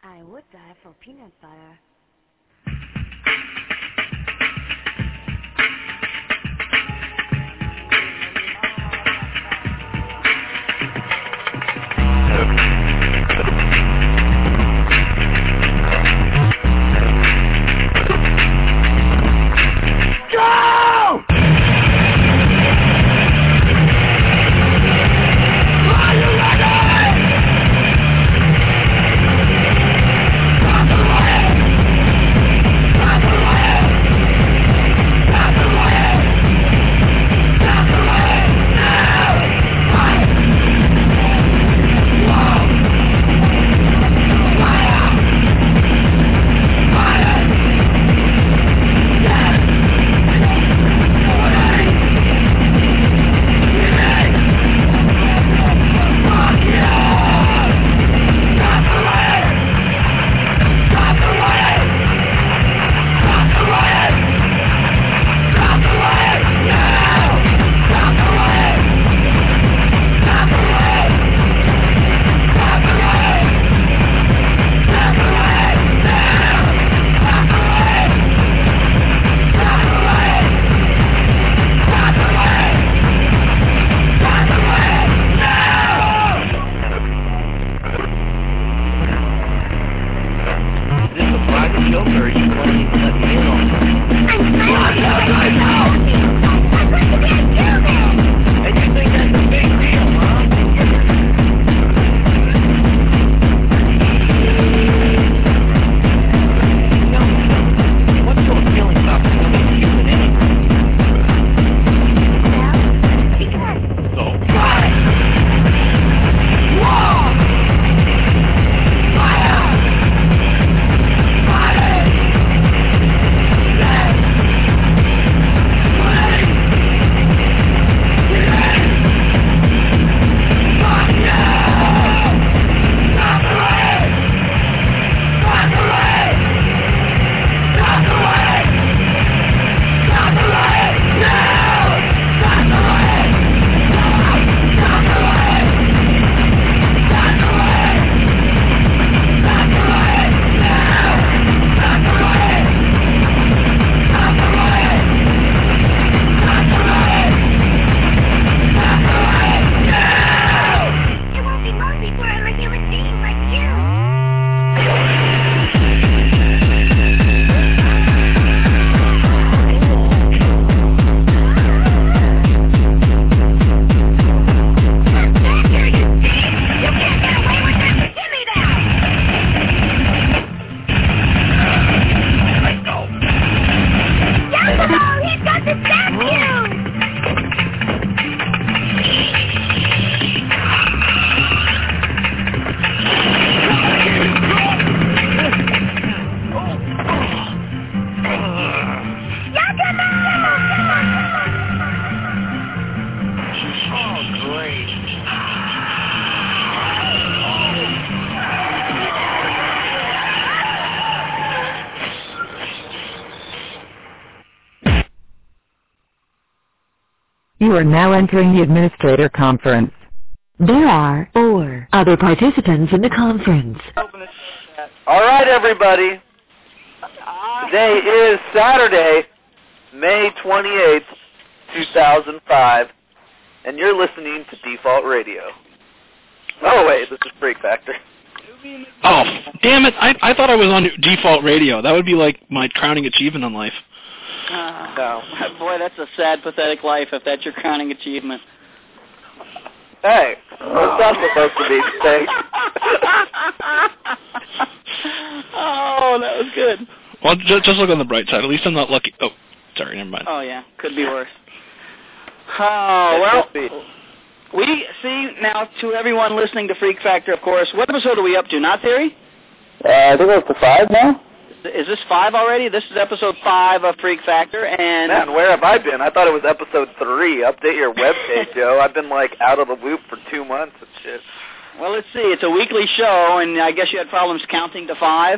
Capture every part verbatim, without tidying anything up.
I would die for peanut butter. You are now entering the administrator conference. There are four other participants in the conference. All right, everybody. Today is Saturday, May twenty-eighth, two thousand five, and you're listening to Default Radio. Oh, wait, this is Freak Factor. Oh, damn it. I, I thought I was on Default Radio. That would be like my crowning achievement in life. Uh, no. Boy, that's a sad, pathetic life if that's your crowning achievement. Hey, what's that supposed to be? Say? Oh, that was good. Well, just, just look on the bright side. At least I'm not lucky. Oh, sorry, never mind. Oh, yeah, could be worse. Oh, well, we see now, to everyone listening to Freak Factor, of course, what episode are we up to? Not Theory? Uh, I think we're up to five now. Is this five already? This is episode five of Freak Factor, and... Man, where have I been? I thought it was episode three. Update your webpage, Joe. I've been, like, out of the loop for two months and shit. Well, let's see. It's a weekly show, and I guess you had problems counting to five?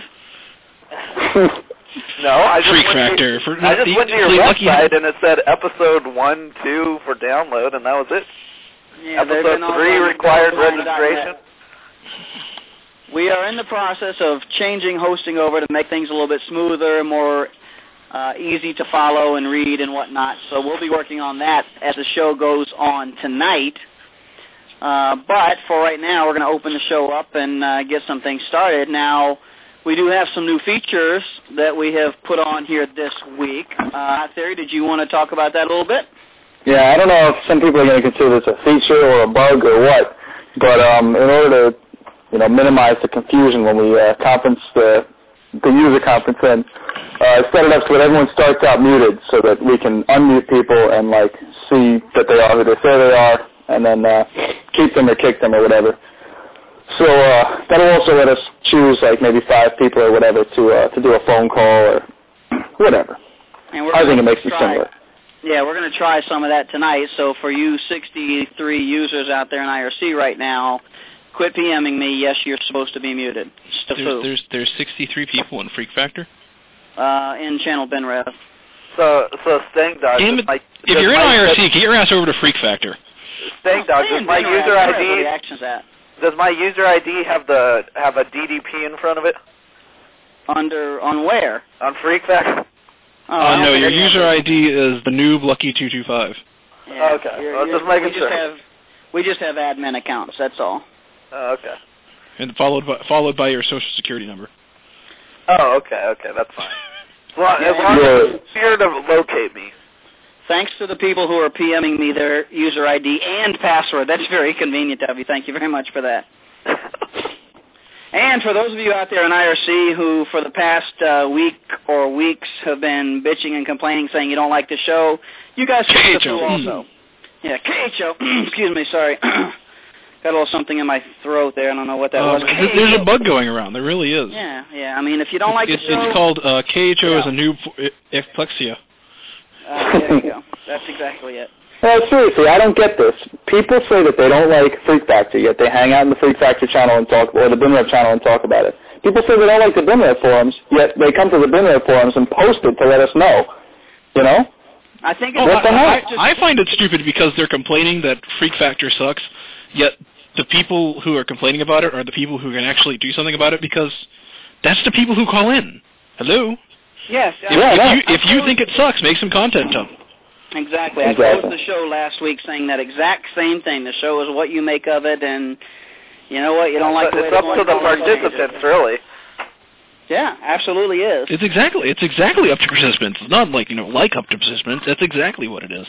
No, I just Freak went Factor. To, for, I just the, went to your lucky website, and it said episode one, two for download, and that was it. Yeah, episode three required registration. we are in the process of changing hosting over to make things a little bit smoother, more uh, easy to follow and read and whatnot. So we'll be working on that as the show goes on tonight. Uh, but for right now, we're going to open the show up and uh, get some things started. Now, we do have some new features that we have put on here this week. Uh, Theory, did you want to talk about that a little bit? Yeah, I don't know if some people are going to consider this a feature or a bug or what, but um, in order to, you know, minimize the confusion when we uh, conference the, the user conference in, uh, I set it up so that everyone starts out muted so that we can unmute people and, like, see that they are who they say they are, and then uh, keep them or kick them or whatever. So uh, that'll also let us choose, like, maybe five people or whatever to uh, to do a phone call or whatever. And we're I think it makes it try, simpler. Yeah, we're going to try some of that tonight. So for you sixty-three users out there in I R C right now, quit PMing me. Yes, you're supposed to be muted. There's, there's there's sixty-three people in Freak Factor? Uh, in channel BenRev. So, so Stank Dog, Damn it. my, if you're in my, I R C, get your ass over to Freak Factor. Stank Dog, does my BenRev, user BenRev, I D the action's at. does my user I D have the have a D D P in front of it Under on where? on Freak Factor? Oh, Uh, no, your okay. user I D is the noob Lucky two two five. Yeah, Okay, you're- well, you're- just making we sure. Just have, we just have admin accounts. That's all. Oh, okay. And followed by, followed by your social security number. Oh, okay, okay, that's fine. As long, as, Yeah. long as Yeah. it's here to locate me. Thanks to the people who are PMing me their user I D and password. That's very convenient of you. Thank you very much for that. And for those of you out there in I R C who for the past uh, week or weeks have been bitching and complaining saying you don't like the show, you guys can K get H the O. flu also. Yeah, K H O. Excuse me, sorry. Got a little something in my throat there. I don't know what that Um, was. th- there's a bug going around. There really is. Yeah, yeah. I mean, if you don't like it's, the show... it's called uh, K H O Yeah. is a noob epiplexia. Uh, there you go. That's exactly it. No, seriously, I don't get this. People say that they don't like Freak Factor, yet they hang out in the Freak Factor channel and talk, or the BinRev channel and talk about it. People say they don't like the BinRev forums, yet they come to the BinRev forums and post it to let us know. You know? I think Oh, it's What the I, heck? I, I find it stupid because they're complaining that Freak Factor sucks, yet the people who are complaining about it are the people who can actually do something about it because that's the people who call in. Hello? Yes. If, Yeah, if no. you if you think it sucks, make some content up. Exactly. I Exactly. closed the show last week saying that exact same thing. The show is what you make of it, and you know what? You don't like the way It's up it's to the going, participants, really. Yeah, absolutely is. It's exactly it's exactly up to participants. It's not like, you know, like up to participants. That's exactly what it is.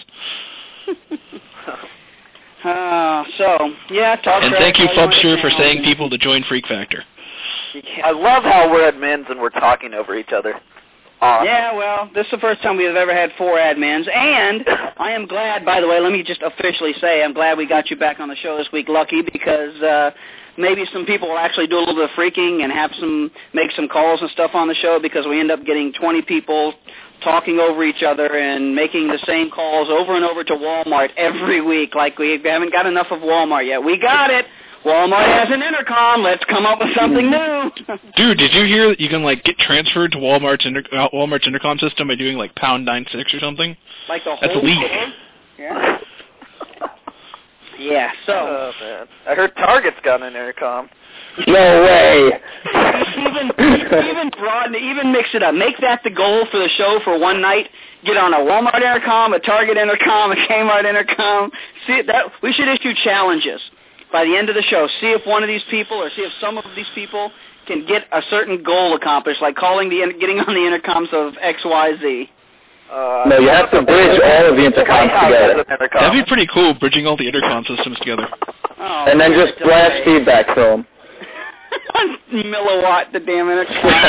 Uh, so, yeah, talk And trash thank you, all want Fubster, to for now. saying people to join Freak Factor. I love how we're admins and we're talking over each other. Awesome. Yeah, well, this is the first time we have ever had four admins, and I am glad, by the way, let me just officially say I'm glad we got you back on the show this week, Lucky, because uh, maybe some people will actually do a little bit of freaking and have some make some calls and stuff on the show because we end up getting twenty people talking over each other and making the same calls over and over to Walmart every week like we haven't got enough of Walmart yet. We got it. Walmart has an intercom. Let's come up with something new. Dude, did you hear that you can, like, get transferred to Walmart's inter- uh, Walmart's intercom system by doing, like, pound nine six or something? Like the That's whole a leak. store? Yeah. Yeah, so... Oh, man. I heard Target's got an intercom. No way. even even broaden, even mix it up. Make that the goal for the show for one night. Get on a Walmart intercom, a Target intercom, a Kmart intercom. See that we should issue challenges by the end of the show. See if one of these people, or see if some of these people can get a certain goal accomplished, like calling the getting on the intercoms of X Y Z. Uh, No, you have to bridge all of the intercoms together. That'd be pretty cool, bridging all the intercom systems together. Oh, And then just blast feedback to them. Milliwatt, the damn intercom.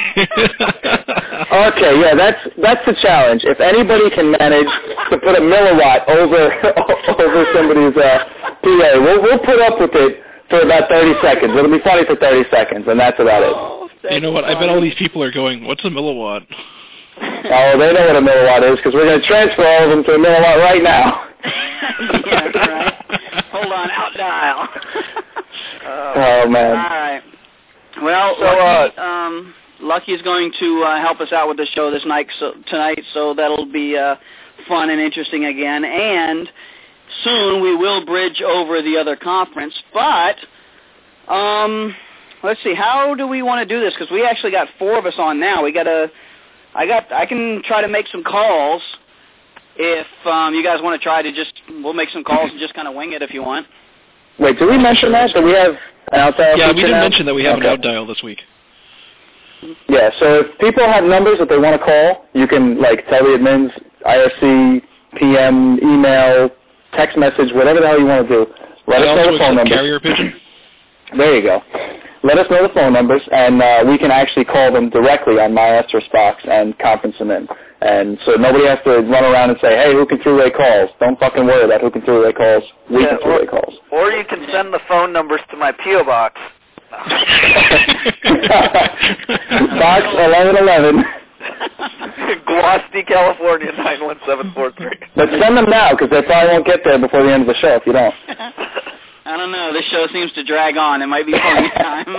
Okay, yeah, that's that's the challenge. If anybody can manage to put a milliwatt over over somebody's uh, P A, we'll we'll put up with it for about thirty seconds. It'll be funny for thirty seconds, and that's about it. Oh, that's You know what? I bet all these people are going, what's a milliwatt? Oh, they know what a milliwatt is because we're going to transfer all of them to a milliwatt right now. Yeah, that's right. Hold on, out dial. Oh man. All right. Well, So, Lucky, um, Lucky is going to uh, help us out with the show this night, so, tonight, so that'll be uh, fun and interesting again. And soon we will bridge over the other conference, but um, let's see. How do we want to do this? Because we actually got four of us on now. We got to. I got. I can try to make some calls. If um, you guys want to try to just, we'll make some calls and just kind of wing it if you want. Wait, did we mention that? That we have an out dial? Yeah, we did now? mention that we have okay. an out dial this week. Yeah, so if people have numbers that they want to call, you can, like, tell the admins, I R C, P M, email, text message, whatever the hell you want to do. Let I us know the phone numbers. Carrier pigeon. There you go. Let us know the phone numbers, and uh, we can actually call them directly on my Asterisk box and conference them in. And so nobody has to run around and say, hey, who can three-way calls? Don't fucking worry about who can three-way calls. We yeah, can three-way calls. Or you can send the phone numbers to my P O box. Box eleven eleven. Gloucester, California, nine one seven four three. But send them now, because they probably won't get there before the end of the show if you don't. I don't know. This show seems to drag on. It might be plenty time.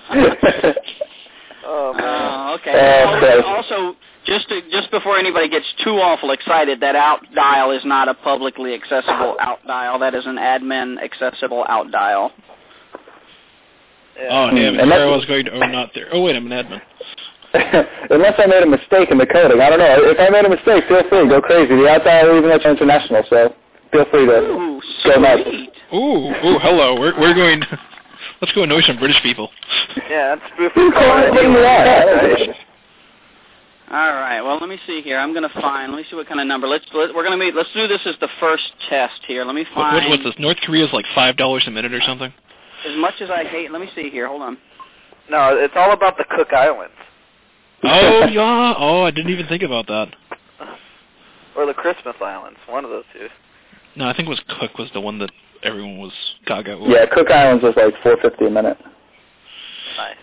Oh, man. Uh, okay. Oh, okay. Also, just to, just before anybody gets too awful excited, that out dial is not a publicly accessible out dial. That is an admin accessible out dial. Yeah. Oh, damn it. Unless- There I was going to, oh, not there. Oh, wait, I'm an admin. Unless I made a mistake in the coding. I don't know. If I made a mistake, feel free. Go crazy. The out dial even though it's international, so feel free to Ooh, go nuts. sweet. Ooh, ooh, hello. We're we're going. Let's go annoy some British people. Yeah, that's spoof. Who called it? What do you want? All right. Well, let me see here. I'm going to find. Let me see what kind of number. Let's let, we're going to meet. Let's do this as the first test here. Let me What, find. what, what's this? North Korea's like five dollars a minute or something? As much as I hate. Let me see here. Hold on. No, it's all about the Cook Islands. Oh yeah. Oh, I didn't even think about that. Or the Christmas Islands, one of those two. No, I think it was Cook was the one that everyone was gaga over. Yeah, Cook Islands was like four fifty a minute. Nice.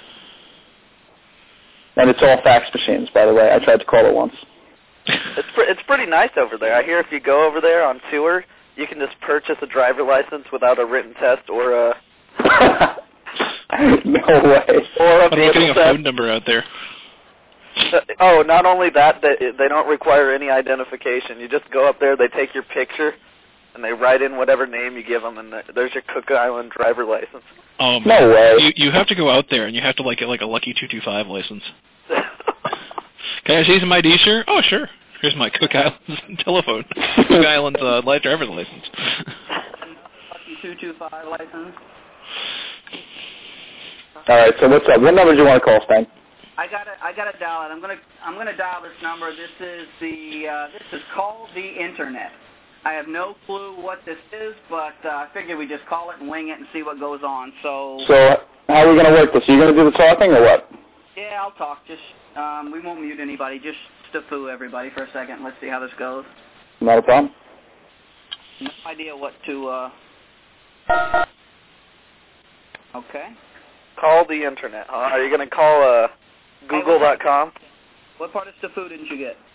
And it's all fax machines, by the way. I tried to call it once. It's pre- it's pretty nice over there. I hear if you go over there on tour, you can just purchase a driver license without a written test or a No way. or a What about getting vehicle a test. phone number out there? Uh, Oh, not only that, they, they don't require any identification. You just go up there, they take your picture, and they write in whatever name you give them, and there's your Cook Island driver license. Um, No way. You you have to go out there and you have to like get like a Lucky two two five license. Can I see some I D, sir? Oh, sure. Here's my Cook Islands telephone. Cook Islands uh, light driver's license. Lucky two two five license. All right, so what's up? What number do you want to call, Stan? I got to I got to dial it. I'm gonna I'm gonna dial this number. This is the uh, this is called the internet. I have no clue what this is, but uh, I figured we just call it and wing it and see what goes on. So So how are we going to work this? Are you going to do the talking or what? yeah, I'll talk. Just um, we won't mute anybody. Just stafoo everybody for a second. Let's see how this goes. Not a problem. No idea what to. Uh... Okay. Call the internet, huh? Are you going to call uh, Google dot com? What part of stafoo didn't you get?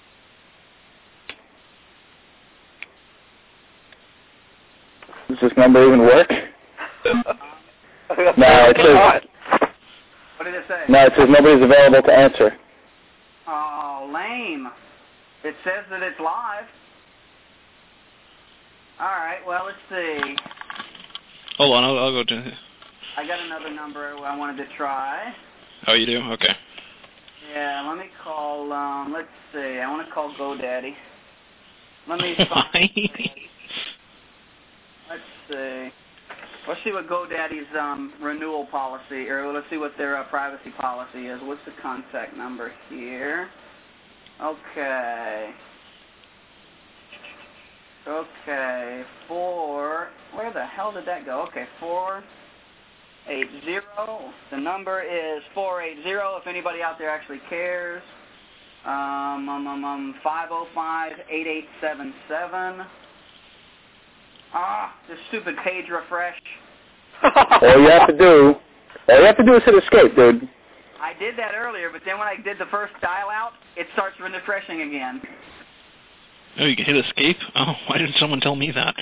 Does this number even work? No, it says, What did it say? no, it says nobody's available to answer. Oh, lame. It says that it's live. All right, well, let's see. Hold on, I'll, I'll go to. I got another number I wanted to try. Oh, you do? Okay. Yeah, let me call, um, let's see. I want to call GoDaddy. Let me Why? find, let's see. Let's see what GoDaddy's um, renewal policy, or let's see what their uh, privacy policy is. What's the contact number here? Okay. Okay, four, where the hell did that go? Okay, four eight zero. The number is four eight zero if anybody out there actually cares. Um, um, um, um five oh five, eight eight seven seven. Ah, this stupid page refresh. All you have to do, all you have to do is hit escape, dude. I did that earlier, but then when I did the first dial out, it starts refreshing again. Oh, you can hit escape? Oh, why didn't someone tell me that?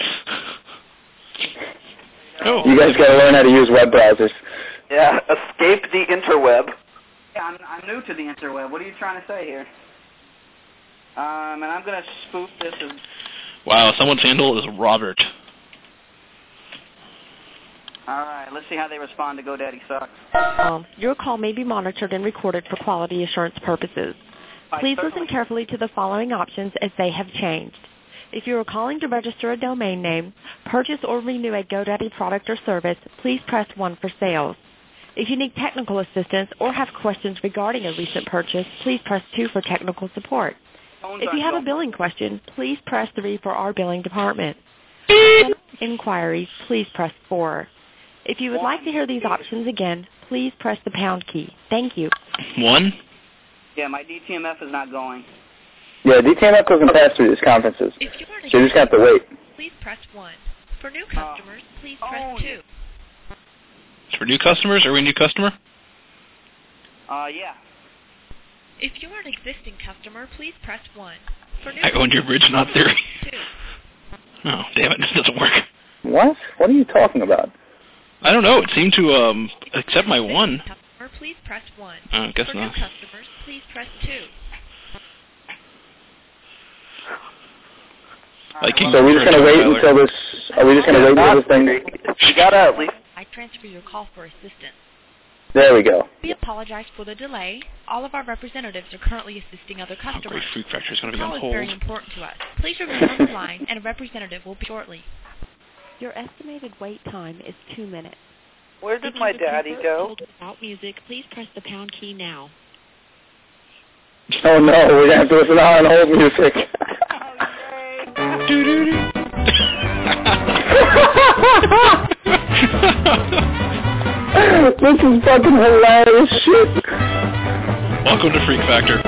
Oh. You guys got to learn how to use web browsers. Yeah, escape the interweb. Yeah, I'm, I'm new to the interweb. What are you trying to say here? Um, and I'm going to spoof this as... Wow, someone's handle is Robert. All right, let's see how they respond to GoDaddy Sucks. Um, your call may be monitored and recorded for quality assurance purposes. Please listen carefully to the following options as they have changed. If you are calling to register a domain name, purchase or renew a GoDaddy product or service, please press one for sales. If you need technical assistance or have questions regarding a recent purchase, please press two for technical support. If you have a billing question, please press three for our billing department. For inquiries, please press four. If you would like to hear these options again, please press the pound key. Thank you. One? Yeah, my D T M F is not going. Yeah, D T M F doesn't pass through these conferences. If you are So you just have to wait. Please press one. For new customers, please press oh, two. For new customers? Are we a new customer? Uh, yeah. If you are an existing customer, please press one. For new I owned your bridge, not theory. two. Oh, damn it, this doesn't work. What? What are you talking about? I don't know, it seemed to um accept my one. Customer, please press one. Oh, I guess For not. new customers, please press two. Like So are we just going to wait until this, are we just going to wait until this thing? You gotta at least. I transfer your call for assistance. There we go. We apologize for the delay. All of our representatives are currently assisting other Oh, customers. great, Freak Factor is going to The be call on is hold. very important to us. Please remain on the line, and a representative will be shortly. Your estimated wait time is two minutes. Where did If you my would daddy prefer go? hold without music, please press the pound key now. Oh no, we're going to have to listen to on hold music. This is fucking hilarious shit. Welcome to Freak Factor.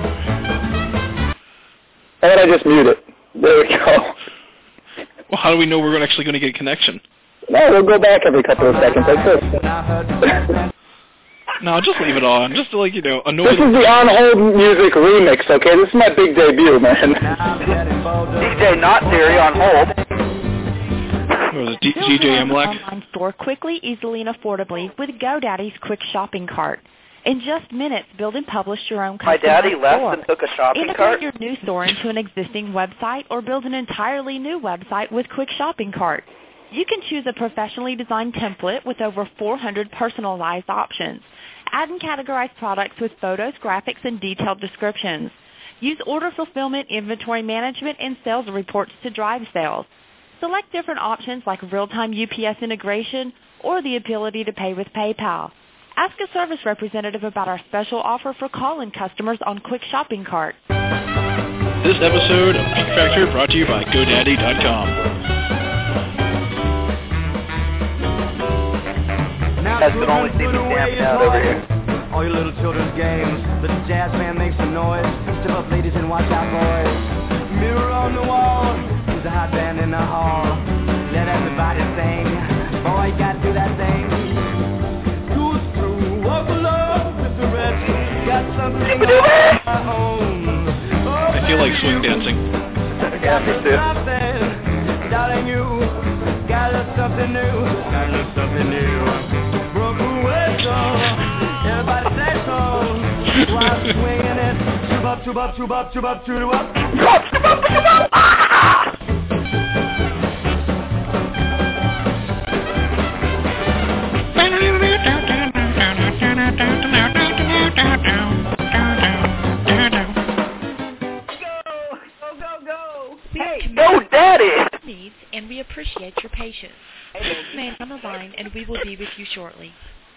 How about I just mute it? There we go. Well, how do we know we're actually going to get a connection? No, we'll go back every couple of seconds like this. No, just leave it on. Just to, like, you know, annoy This is the On Hold Music remix, okay? This is my big debut, man. D J Not Theory on hold. What was it, D- G J Amlac? Online store quickly, easily, and affordably with GoDaddy's Quick Shopping Cart. In just minutes, build and publish your own My customized daddy left store. and took a shopping Integrate cart. your new store into an existing website or build an entirely new website with Quick Shopping Cart. You can choose a professionally designed template with over four hundred personalized options. Add and categorize products with photos, graphics, and detailed descriptions. Use order fulfillment, inventory management, and sales reports to drive sales. Select different options like real-time U P S integration or the ability to pay with PayPal. Ask a service representative about our special offer for call-in customers on Quick Shopping Cart. This episode of Freak Factor brought to you by GoDaddy dot com. That's could only see me dancing out over here. All your little children's games. The jazz band makes some noise. Step up, ladies, and watch out, boys. Mirror on the wall. Who's the hot band in the hall? Let everybody sing. Boy, you gotta do that thing. Who's through? Walk along with the rest. Got something of my own. I feel like swing dancing. Yeah, me too. Darling, you got something new. Got something new. Everybody say so. While swinging it, tube up, tube up, tube up, tube up, tube up. Go, go, go. Hey, go, Daddy! Needs, and we appreciate your patience. Please remain on the line, and we will be with you shortly.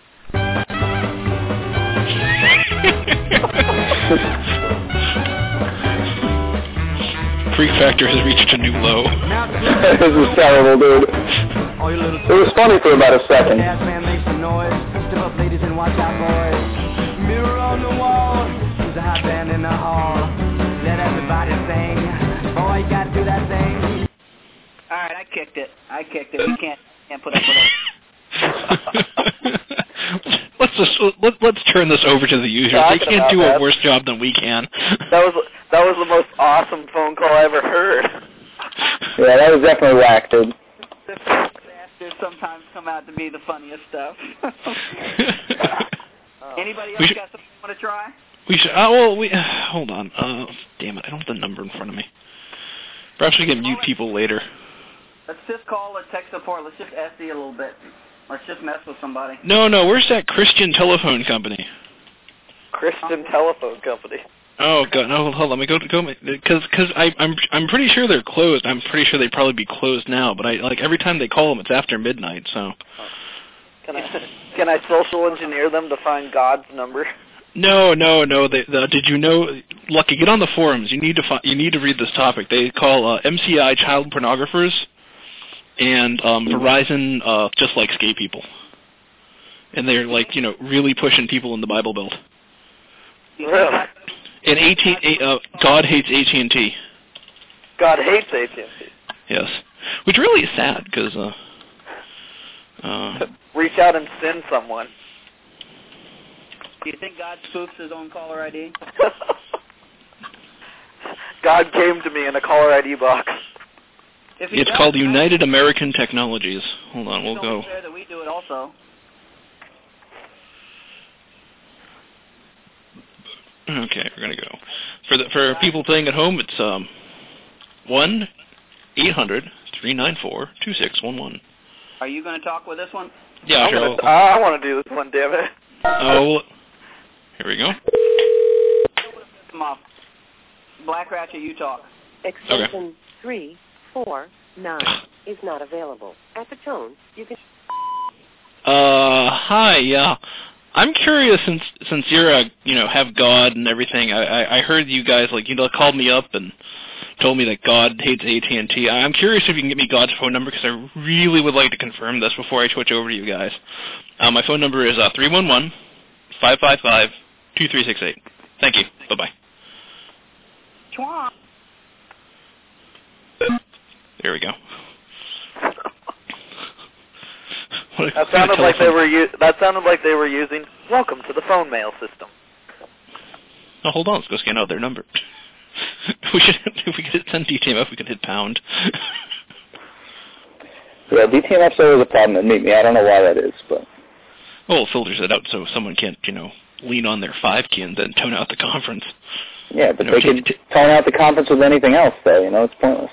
Freak Factor has reached a new low. This is terrible, dude. It was funny for about a second. Jazz man makes some noise. Step up, ladies, and watch out, boys. Mirror on the wall. Who's the hot band in the hall? Let everybody sing. Boy, you gotta do that thing. All right, I kicked it. I kicked it. We can't can't put up with it. let's just let, let's turn this over to the users. Talking They can't about do that. a worse job than we can. That was that was the most awesome phone call I ever heard. Yeah, that was definitely whack, dude. The disasters sometimes come out to be the funniest stuff. Anybody else We should- got something you want to try? We should. Uh, well, we uh, hold on. Uh, damn it, I don't have the number in front of me. Perhaps we can mute people later. Let's just call or text support. Let's just S D a little bit. Let's just mess with somebody. No, no, where's that Christian telephone company? Christian telephone company. Oh God, no, hold on, let me go go because because I I'm I'm pretty sure they're closed. I'm pretty sure they'd probably be closed now. But I like every time they call them, it's after midnight. So. Can I can I social engineer them to find God's number? No, no, no. They, the, did you know, Lucky? Get on the forums. You need to fi- you need to read this topic. They call uh, M C I child pornographers, and um, Verizon uh, just likes gay people, and they're like you know really pushing people in the Bible Belt. Really? And A T uh, God hates A T and T. God hates A T and T. Yes, which really is sad because. Uh, uh, Reach out and send someone. Do you think God spoofs his own caller I D? God came to me in a caller I D box. If he it's does, called United American Technologies. Hold on, we'll go. It's fair that we do it also. Okay, we're gonna go. For the for people playing at home, it's um one eight hundred three nine four two six one one. Are you going to talk with this one? Yeah, sure. Gonna, I want to do this one, damn it. Oh, here we go. Come off. Black Ratchet, you talk. Extension okay. three four nine is not available. At the tone, you can. Uh, hi. Yeah, I'm curious since since you're a you know have God and everything. I I, I heard you guys like you know called me up and told me that God hates A T and T. I'm curious if you can get me God's phone number because I really would like to confirm this before I switch over to you guys. Uh, my phone number is uh, three one one, five five five, two three six eight. Thank you. Bye-bye. There we go. What a, that sounded like they were u- that sounded like they were using welcome to the phone mail system. Oh, hold on. Let's go scan out their number. we should, if we could send D T M F, we could hit pound. Yeah, D T M F's always a problem at Meet Me. I don't know why that is, but... Well, it filters it out so someone can't, you know, lean on their five key and then tone out the conference. Yeah, but you know, they could t- tone out the conference with anything else, though. You know, it's pointless.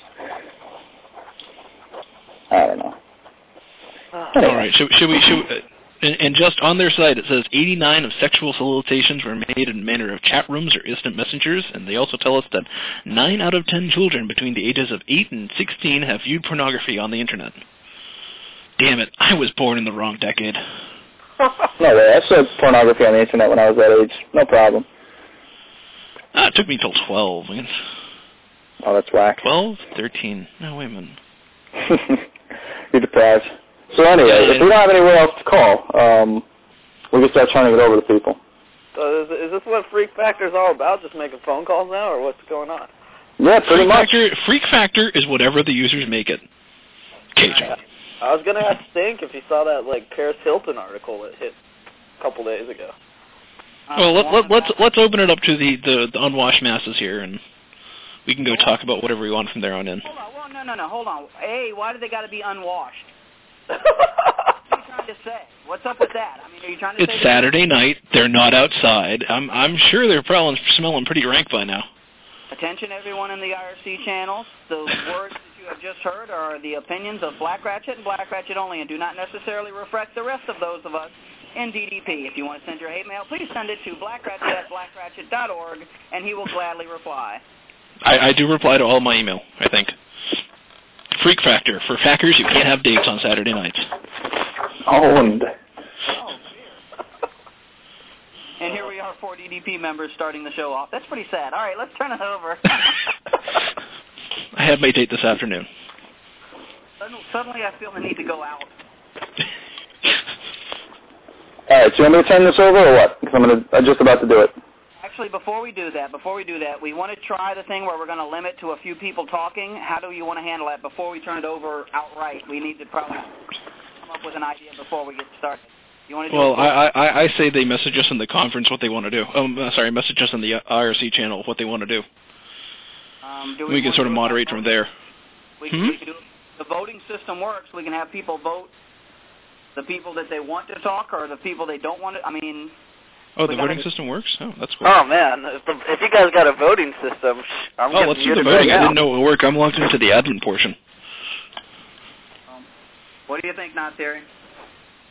I don't know. Anyway. All right, should, should we... Should, uh, And, and just on their site, it says eighty-nine of sexual solicitations were made in a manner of chat rooms or instant messengers, and they also tell us that nine out of ten children between the ages of eight and sixteen have viewed pornography on the Internet. Damn it, I was born in the wrong decade. No way, I saw pornography on the Internet when I was that age. No problem. Ah, it took me till twelve. Man. Oh, that's whack. twelve? thirteen. No, wait a minute. You're deprived. So anyway, yeah, if we don't have anywhere else to call, um, we can start turning it over to people. So is, is this what Freak Factor is all about, just making phone calls now, or what's going on? Yeah, pretty Freak much. Factor, Freak Factor is whatever the users make it. Cajun. I was going to ask Stink if he saw that like Paris Hilton article that hit a couple days ago. Well, let, let, let's let's open it up to the, the, the unwashed masses here, and we can go talk about whatever we want from there on in. Hold on, well, no, no, no, hold on. A, why do they got to be unwashed? What are you trying to say? What's up with that? I mean, are you trying to it's say... It's Saturday night. They're not outside. I'm I'm sure they're probably smelling pretty rank by now. Attention, everyone in the I R C channels. The words that you have just heard are the opinions of Black Ratchet and Black Ratchet only and do not necessarily reflect the rest of those of us in D D P. If you want to send your hate mail, please send it to blackratchet at blackratchet dot org, and he will gladly reply. I, I do reply to all my email, I think. Freak Factor. For Fackers, you can't have dates on Saturday nights. Owned. Oh, dear. And here we are, four D D P members starting the show off. That's pretty sad. All right, let's turn it over. I have my date this afternoon. Suddenly I feel the need to go out. All right, so you want me to turn this over or what? Because I'm, gonna, I'm just about to do it. Actually, before we do that, before we do that, we want to try the thing where we're going to limit to a few people talking. How do you want to handle that before we turn it over outright? We need to probably come up with an idea before we get started. You want to do well, it I, I I say they message us in the conference what they want to do. Um, uh, sorry, message us in the I R C channel what they want to do. Um, do we, we can sort of moderate from there. We, hmm? we can do, the voting system works. We can have people vote the people that they want to talk or the people they don't want to. I mean... Oh, the voting gotta, system works? Oh, that's cool. Oh, man. If, the, if you guys got a voting system, I'm Oh, let's do the voting. Right I didn't know it would work. I'm logged into the admin portion. Um, what do you think, Not Theory?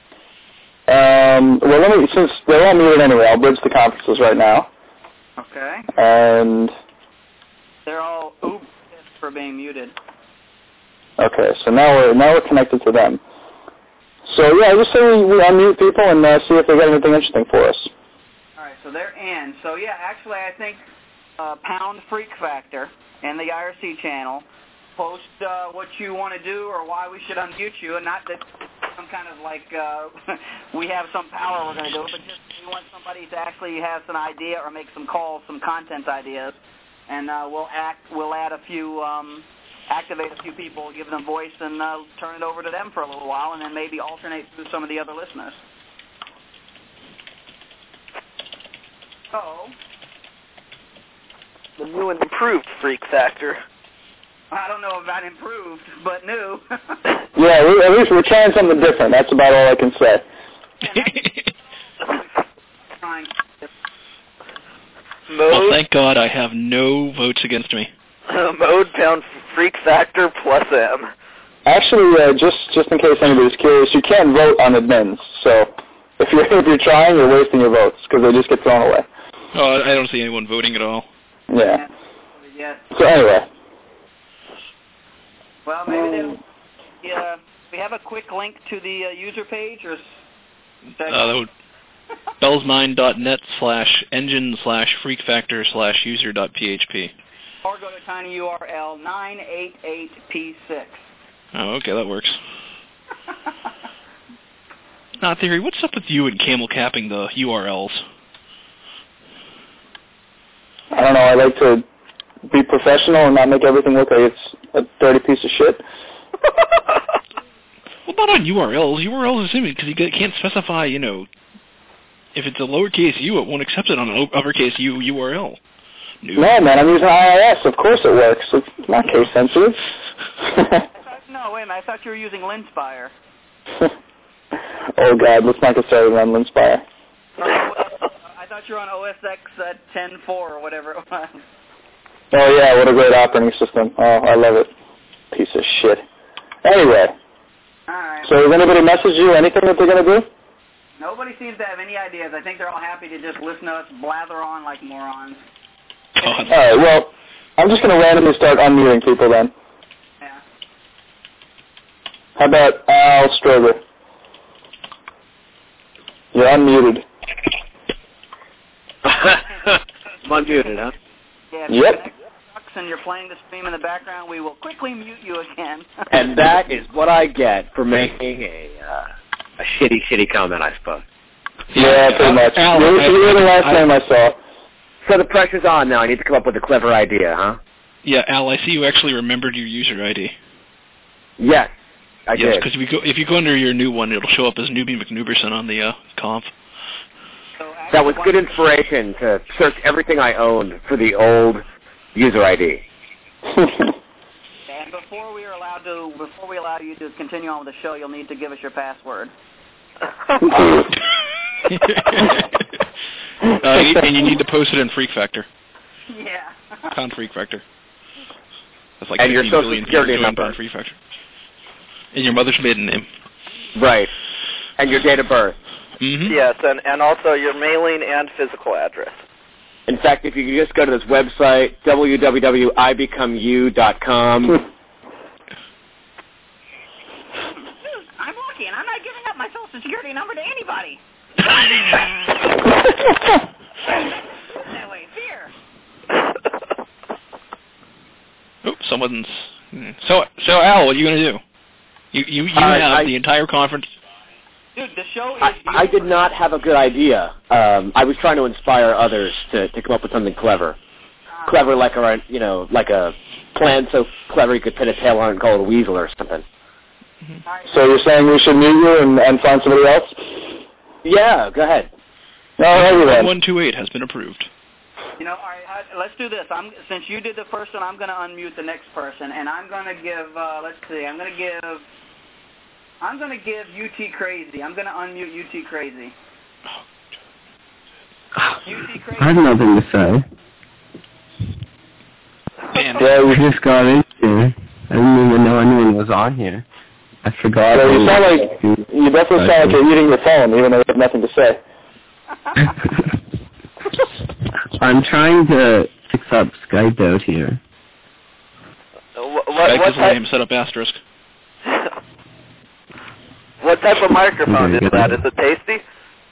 Um, well, let me, since they're all muted anyway, I'll bridge the conferences right now. Okay. And... They're all oops for being muted. Okay, so now we're now we're connected to them. So yeah, just say we, we unmute people and uh, see if they got anything interesting for us. All right, so they're in. So yeah, actually, I think uh, pound Freak Factor and the I R C channel. Post uh, what you want to do or why we should unmute you, and not that some kind of like uh, we have some power we're going to do it, but just we want somebody to actually have some idea or make some calls, some content ideas, and uh, we'll act. We'll add a few. Um, activate a few people, give them voice, and uh, turn it over to them for a little while, and then maybe alternate through some of the other listeners. So, the new and improved Freak Factor. I don't know about improved, but new. Yeah, we, at least we're trying something different. That's about all I can say. Well, thank God I have no votes against me. Mode pound Freak Factor plus M. Actually, uh, just just in case anybody's curious, you can't vote on admins. So if you're if you're trying, you're wasting your votes because they just get thrown away. Oh, I don't see anyone voting at all. Yeah. Yeah. So anyway. Well, maybe they'll. Yeah, we have a quick link to the uh, user page, or. Uh, that would. bellsmine.net slash engine slash freak factor slash user dot php. Or go to tinyurl nine eight eight P six. Oh, okay, that works. Now, Theory, what's up with you and camel capping the U R Ls? I don't know, I like to be professional and not make everything look like it's a dirty piece of shit. Well, not on U R Ls. U R Ls is assuming because you can't specify, you know, if it's a lowercase u, it won't accept it on an uppercase u U R L. No, no man, I'm using I I S. Of course it works. It's not case sensitive. No, wait a minute. I thought you were using Linspire. Oh, God. Let's not get started on Linspire. I thought you were on O S X uh, ten point four or whatever it was. Oh, yeah. What a great operating system. Oh, I love it. Piece of shit. Anyway. All right. So has anybody messaged you anything that they're going to do? Nobody seems to have any ideas. I think they're all happy to just listen to us blather on like morons. God. All right, well, I'm just going to randomly start unmuting people then. Yeah. How about Al Stroger? You're unmuted. I'm unmuted, huh? Yeah, if yep. And you're playing the stream in the background, we will quickly mute you again. And that is what I get for making a uh, a shitty, shitty comment, I suppose. Yeah, pretty much. Al, you were the last I, name I saw. So the pressure's on now. I need to come up with a clever idea, huh? Yeah, Al, I see you actually remembered your user I D. Yes, I yes, did. because if you go if you go under your new one, it'll show up as Newbie McNuberson on the uh, conf. So that was good inspiration to search everything I owned for the old user I D. And before we are allowed to, before we allow you to continue on with the show, you'll need to give us your password. uh, and you need to post it in Freak Factor. Yeah. Pound Freak Factor. That's like and your social security number. number. Freak Factor. And your mother's maiden name. Right. And your date of birth. Mm-hmm. Yes, and, and also your mailing and physical address. In fact, if you could just go to this website, w w w dot i become you dot com. I'm lucky, and I'm not giving up my social security number to anybody. That way, fear. Oh, someone's... So, so Al, what are you going to do? You you, you uh, have I, the entire conference... Dude, the show is... I, I did not have a good idea. Um, I was trying to inspire others to, to come up with something clever. Uh, clever like a, you know, like a plan so clever you could pin a tail on it and call it a weasel or something. Mm-hmm. So you're saying we should meet you and, and find somebody else? Yeah, go ahead. No, then. one two eight has been approved. You know, all right, I, let's do this. I'm Since you did the first one, I'm going to unmute the next person, and I'm going to give, uh, let's see, I'm going to give... I'm going to give U T Crazy. I'm going to unmute U T Crazy. U T Crazy. I have nothing to say. Man. Yeah, we just got in here. I didn't even know anyone was on here. I forgot. So you sound like you definitely sound like you're eating your phone, even though you have nothing to say. I'm trying to fix up Skype out here. Uh, what, Skype what is type, lame. Set up asterisk. what type of microphone is that? Is it tasty?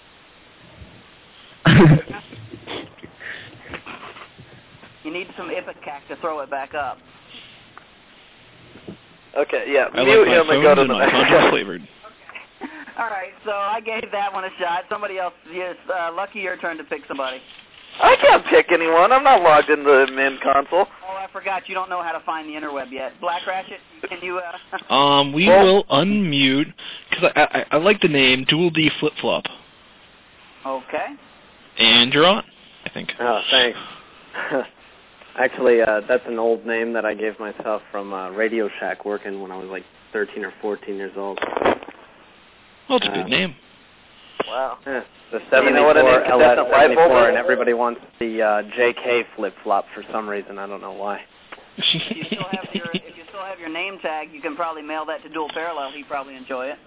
You need some Ipecac to throw it back up. Okay, yeah. I Mute like my him and go to phones the and my next condoms one. flavored. All right, so I gave that one a shot. Somebody else, yes, uh, Lucky, your turn to pick somebody. I can't pick anyone. I'm not logged into the Min console. Oh, I forgot. You don't know how to find the interweb yet. Black Ratchet, can you... Uh... Um, we Well- will unmute, because I, I, I like the name Dual D Flip Flop. Okay. And you're on, I think. Oh, thanks. Actually, uh, that's an old name that I gave myself from uh, Radio Shack working when I was like thirteen or fourteen years old. Well, it's a Uh, good name. Wow. Yeah, the You know what an seventy-four L S incandescent light bulb seventy-four, is? and everybody wants the uh, J K flip-flop for some reason. I don't know why. If you still have your, if you still have your name tag, you can probably mail that to Dual Parallel. He'd probably enjoy it.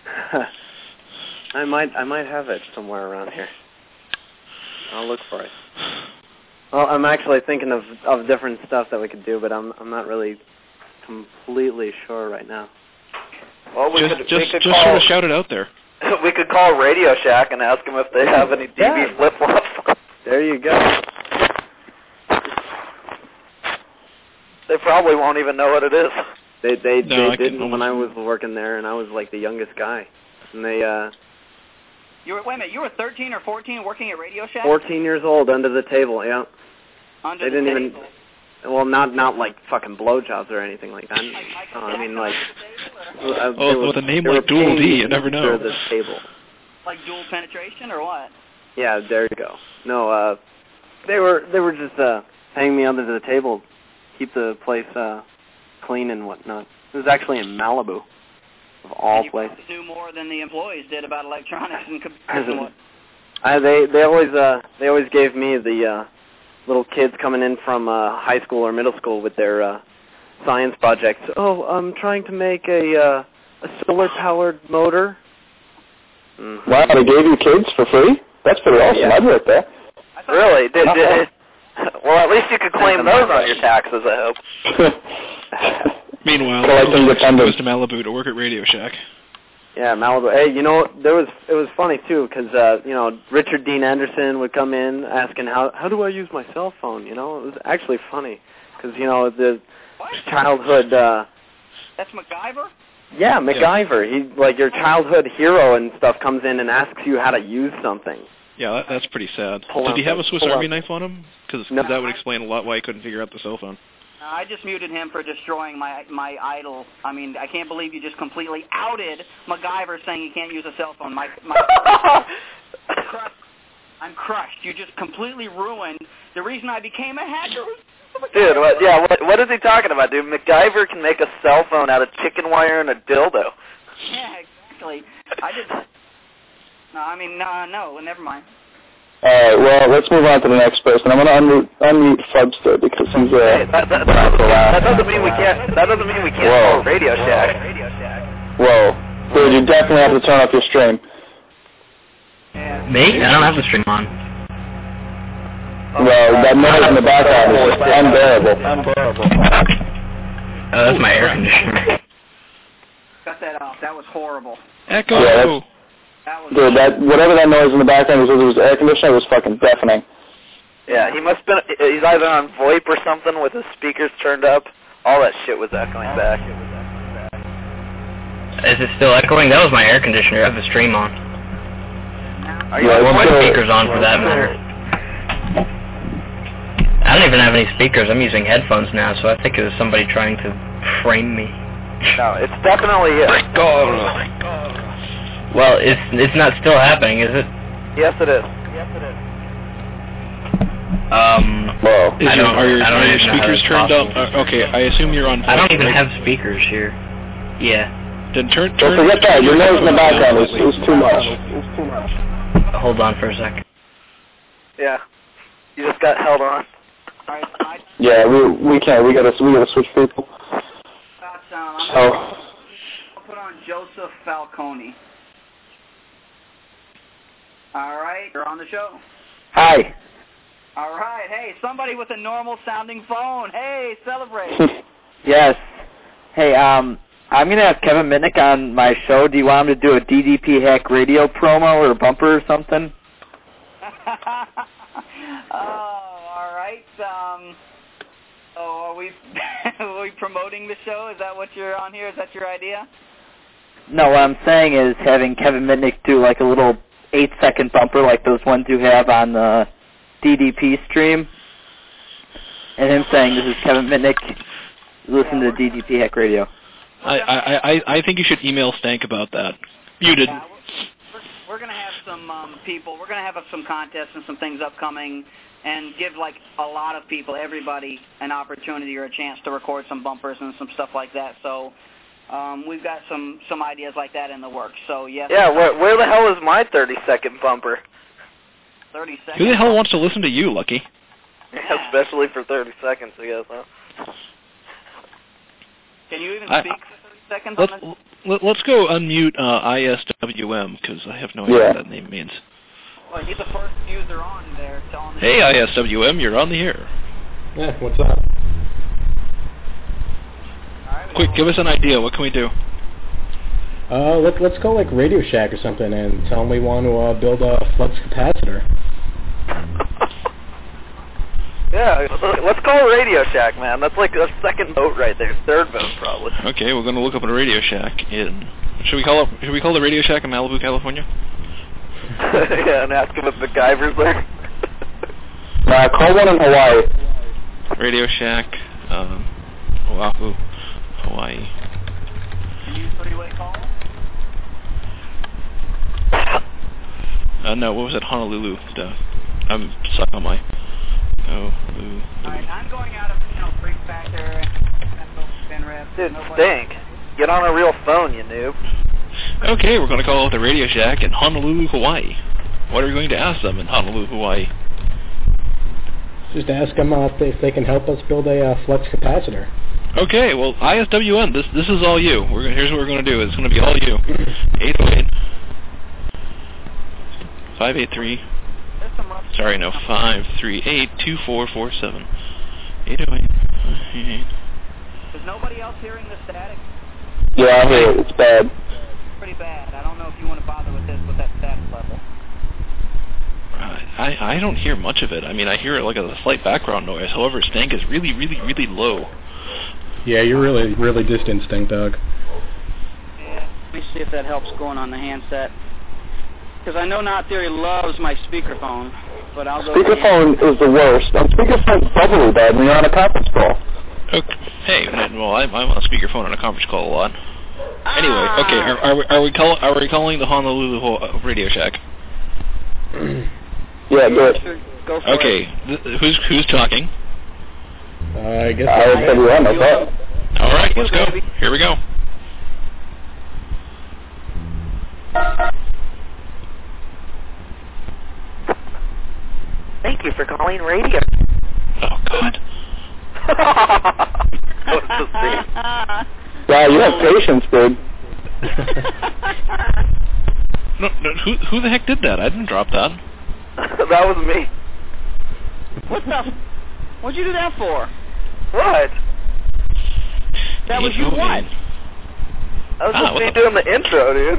I might, I might have it somewhere around here. I'll look for it. Well, I'm actually thinking of of different stuff that we could do, but I'm I'm not really completely sure right now. Well, we just could, just, we could just call, sort of shout it out there. we could call Radio Shack and ask them if they have any D V Yeah. flip-flops. There you go. They probably won't even know what it is. They they No, I they can didn't when I was working there, and I was like the youngest guy, and they uh. You were, wait a minute, you were thirteen or fourteen working at Radio Shack? fourteen years old, under the table, yeah. Under They the didn't table. even, well, not not like fucking blowjobs or anything like that. No, I mean like. Uh, Oh, they were- with a name they like were Dual paying D, me you never know. under the table. Like dual penetration or what? Yeah, there you go. No, uh, they were they were just uh paying me under the table, keep the place uh clean and whatnot. It was actually in Malibu, of all And you places. probably knew more than the employees did about electronics and computers and what. I, they they always uh they always gave me the uh little kids coming in from uh high school or middle school with their uh science projects. Oh, I'm trying to make a uh a solar powered motor. Mm. Wow, they gave you kids for free? That's pretty awesome. Yeah. I'd work there. Really? Did, did, well, at least you could claim those on your taxes, I hope. Meanwhile, Collecting Alex dependence. goes to Malibu to work at Radio Shack. Yeah, Malibu. Hey, you know, there was it was funny too, because uh, you know, Richard Dean Anderson would come in asking how how do I use my cell phone. You know, it was actually funny because you know the What? childhood. Uh, That's MacGyver? yeah, MacGyver. He like your childhood hero and stuff comes in and asks you how to use something. Yeah, that, that's pretty sad. Pull Did out he have the- a Swiss pull Army out- knife on him? Because No. that would explain a lot why he couldn't figure out the cell phone. No, I just muted him for destroying my my idol. I mean, I can't believe you just completely outed MacGyver saying he can't use a cell phone. My, my crushed. I'm crushed. You just completely ruined the reason I became a hacker. Dude, what, yeah, what, what is he talking about, dude? MacGyver can make a cell phone out of chicken wire and a dildo. Yeah, exactly. I just. No, I mean, no, no, never mind. All right, well, let's move on to the next person. I'm going to unmute, unmute Fubster because he's uh, Hey, that, that, that, that doesn't mean we can't. That doesn't mean we can't Whoa. call Radio Shack. Whoa. Dude, you definitely have to turn off your stream. Me? I don't have the stream on. Well, that noise in the background is unbearable. Oh, that's my air conditioner. Cut that off. That was horrible. Echo! Yeah, that's- That was. Dude, that, whatever that noise in the background was, it was air conditioner, it was fucking deafening. Yeah, he must been. He's either on VoIP or something with his speakers turned up. All that shit was echoing back. Is it still echoing? That was my air conditioner. I have the stream on. Are you? Yeah, Or my so- speakers on, for that matter. I don't even have any speakers. I'm using headphones now, so I think it was somebody trying to frame me. No, it's definitely it. Well, it's it's not still happening, is it? Yes, it is. Um, Whoa. Is I your, don't- are your, I don't are your even know how speakers that's turned up? possible. Uh, okay, I assume you're on. I don't even right? have speakers here. Yeah. Then turn. Well, turn forget that. Your turn noise in the headphones background down is, slightly. is too much. Hold on for a second. Yeah. You just got held on. All right, I Yeah, we we can't. We gotta we gotta switch people. got some. I'm Oh. I'll put on Joseph Falcone. All right, you're on the show. Hi. All right, hey, somebody with a normal-sounding phone. Hey, celebrate. Yes. Hey, um, I'm going to have Kevin Mitnick on my show. Do you want him to do a D D P Hack radio promo or a bumper or something? Oh, all right. Um, oh, are we are we promoting the show? Is that what you're on here? Is that your idea? No, what I'm saying is having Kevin Mitnick do like a little eight-second bumper like those ones you have on the D D P stream, and him saying, this is Kevin Mitnick, listen to D D P Hack Radio. I, I, I, I think you should email Stank about that. You did. Yeah, we're we're, we're going to have some um, people, we're going to have some contests and some things upcoming and give like a lot of people, everybody, an opportunity or a chance to record some bumpers and some stuff like that. So um, we've got some, some ideas like that in the works. So yes. Yeah, where, where the hell is my thirty-second bumper? thirty seconds. Who the hell wants to listen to you, Lucky? Yeah, especially for thirty seconds, I guess, huh? Can you even I, speak for thirty seconds let's, on this? let, let's go unmute uh, I S W M, because I have no idea Yeah. what that name means. Well, he's the first user on there. To on the Hey, I S W M, you're on the air. Yeah, what's up? Right, Quick, give us an idea. What can we do? Uh, let, let's go like Radio Shack or something and tell them we want to uh, build a flux capacitor. Yeah, let's call Radio Shack, man. That's like a second vote right there. Third vote, probably. Okay, we're going to look up a Radio Shack in... Should we call up? Should we call the Radio Shack in Malibu, California? Yeah, and ask him if MacGyver's there. Uh, call one in Hawaii. Radio Shack, um, Oahu, Hawaii. Can you three-way call? Uh, no, what was it? Honolulu stuff. I'm stuck on my... Oh, Lou. Alright, I'm going out of, you know, Freak Factor and FinRev. Dude, Stink. Get on a real phone, you noob. Okay, we're going to call it the Radio Shack in Honolulu, Hawaii. What are we going to ask them in Honolulu, Hawaii? Just ask them uh, if, they, if they can help us build a uh, flux capacitor. Okay, well, I S W N, this this is all you. We're gonna, here's what we're going to do. It's going to be all you. eight oh eight, five eight three, sorry, no, five three eight, two four four seven. eight oh eight, five eight eight. Is nobody else hearing the static? Yeah, I hear it. It's bad. Pretty bad. I don't know if you want to bother with this with that static level. I, I don't hear much of it. I mean, I hear like a slight background noise. However, Stank is really, really, really low. Yeah, you're really, really distant, Stink Dog. Yeah. Let me see if that helps going on the handset. Because I know Not Theory loves my speakerphone, but I'll go... Speakerphone is the worst. And speakerphone's doubly bad when you're on a conference call. Okay. Hey, well, I'm, I'm on a speakerphone on a conference call a lot. Anyway, okay, are, are we are we call are we calling the Honolulu Ho- Radio Shack? Yeah, do it. Go for okay, it. Th- who's who's talking? Uh, I guess I S W M, I thought. All right, let's go. Here we go. Thank you for calling radio. Oh God. Wow, you have patience, dude. no, no, who who the heck did that? I didn't drop that. That was me. What the? What'd you do that for? What? That was you what? I was Ah, supposed to be the... doing the intro, dude.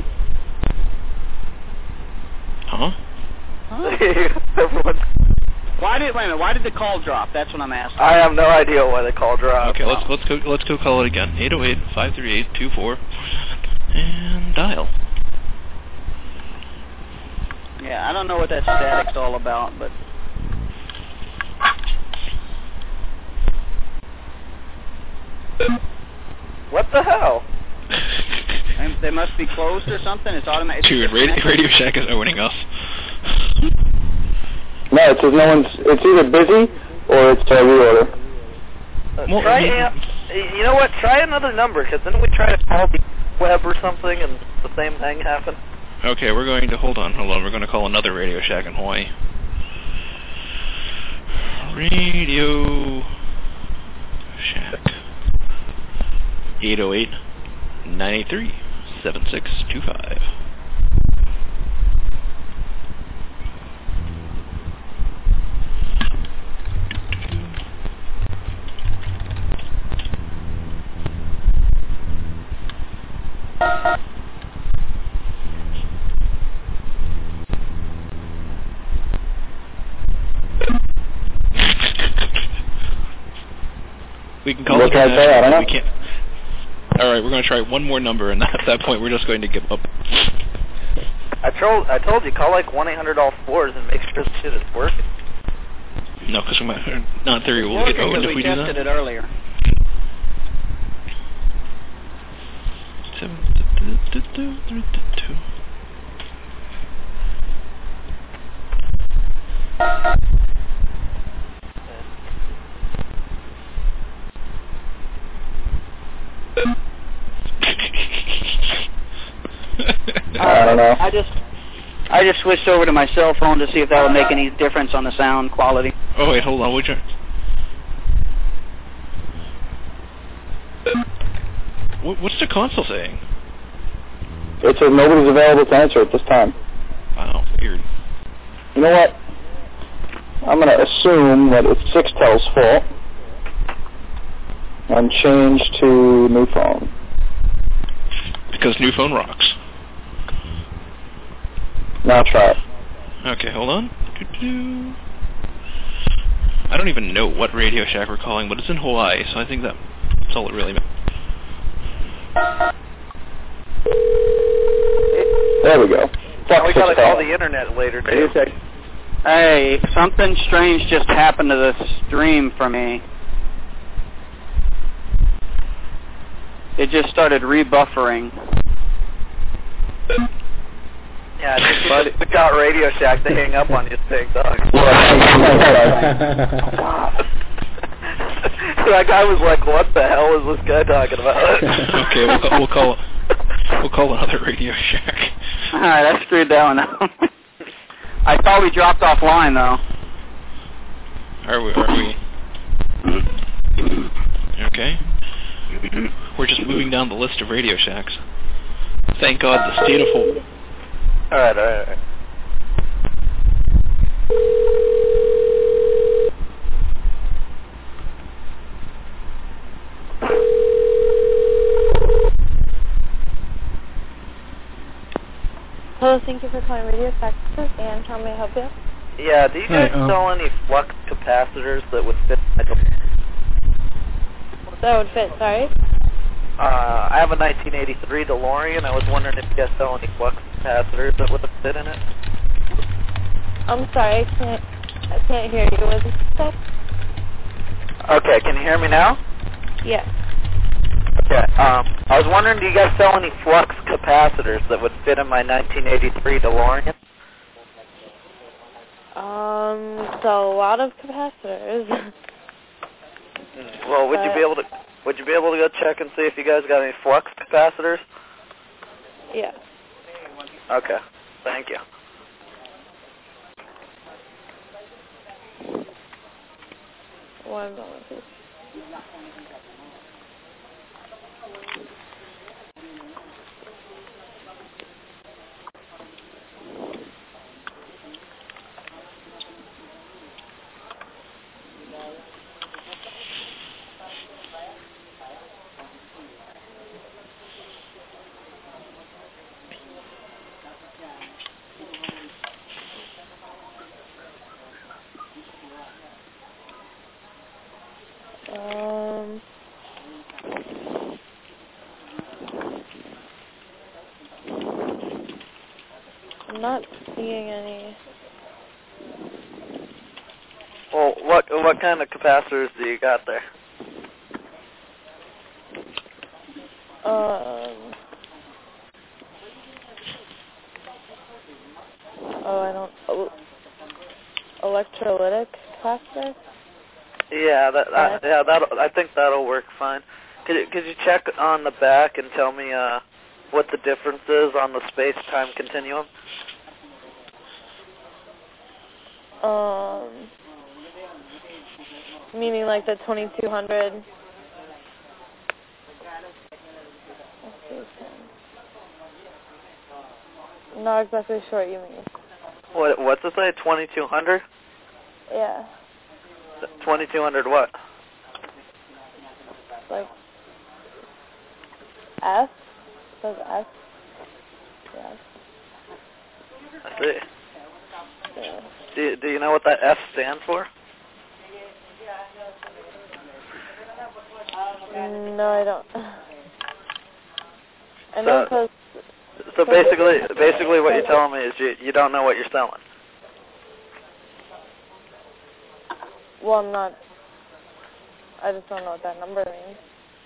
Huh? Huh? Why did wait a minute? Why did the call drop? That's what I'm asking. I have no idea why the call dropped. Okay, let's let's go let's go call it again. eight oh eight, five three eight, two four and dial. Yeah, I don't know what that static's all about, but what the hell? They must be closed or something. It's automatic. Dude, Radio, Radio Shack is owning us. No, it's just no one's. It's either busy or it's a reorder. Uh, well, try, I mean, you know what? Try another number, because didn't we try to call the web or something, and the same thing happened? Okay, we're going to hold on, hold on. We're going to call another Radio Shack in Hawaii. Radio Shack. eight oh eight, nine eight three, seven six two five. We can call Look it right there, I don't know. We can't. All right, we're going to try one more number, and at that point, we're just going to give up. I told I told you, call like one eight hundred all fours and make sure the shit is working. No, because not theory will get owned if we, we do that. tested it earlier. Seven, two, two, two, two, two. I don't know. I just, I just switched over to my cell phone to see if that would make any difference on the sound quality. Oh wait, hold on. Would you? What, what's the console saying? It says nobody's available to answer at this time. Wow, weird. You know what? I'm going to assume that it's Sixtel's fault and change to new phone. Because new phone rocks. Now try it. Okay, hold on. Doo-doo. I don't even know what Radio Shack we're calling, but it's in Hawaii, so I think that, that's all it really meant. There we go. Now we gotta call the internet later, too. Hey, something strange just happened to the stream for me. It just started rebuffering. Yeah, I think you just got Radio Shack to hang up on you, big dog. That guy was like, what the hell is this guy talking about? Okay, we'll call, we'll call we'll call another Radio Shack. All right, I screwed that one out. I thought we dropped offline, though. Are we? Are we? Okay. We're just moving down the list of Radio Shacks. Thank God the state of Hawaii. All right, all right, all right. Hello, thank you for calling Radio Shack. This is Ann. How may I help you? Yeah, do you guys Hi, um, sell any flux capacitors that would fit my... That would fit, sorry? Uh, I have a nineteen eighty-three DeLorean. I was wondering if you guys sell any flux capacitors that would fit in it. I'm sorry, I can't, I can't hear you. What did you say? Okay, can you hear me now? Yes. Okay, um, I was wondering, do you guys sell any flux capacitors that would fit in my nineteen eighty-three DeLorean? Um, so a lot of capacitors. Well, would you be able to would you be able to go check and see if you guys got any flux capacitors? Yeah. Okay, thank you. One moment, please. Um, I'm not seeing any. Well, what what kind of capacitors do you got there? Um. Oh, I don't. Oh, electrolytic capacitor. Yeah, that, that yeah that I think that'll work fine. Could you, could you check on the back and tell me uh what the difference is on the space-time continuum? Um, meaning like the twenty-two hundred. not exactly sure what you mean. What, what's it say, twenty-two hundred? Yeah. twenty-two hundred what? Like, S? It says S? Yes. I see. Yeah. Do, do you know what that S stands for? No, I don't. I know it says... So basically, basically what you're telling me is you, you don't know what you're selling. Well, I'm not... I just don't know what that number means.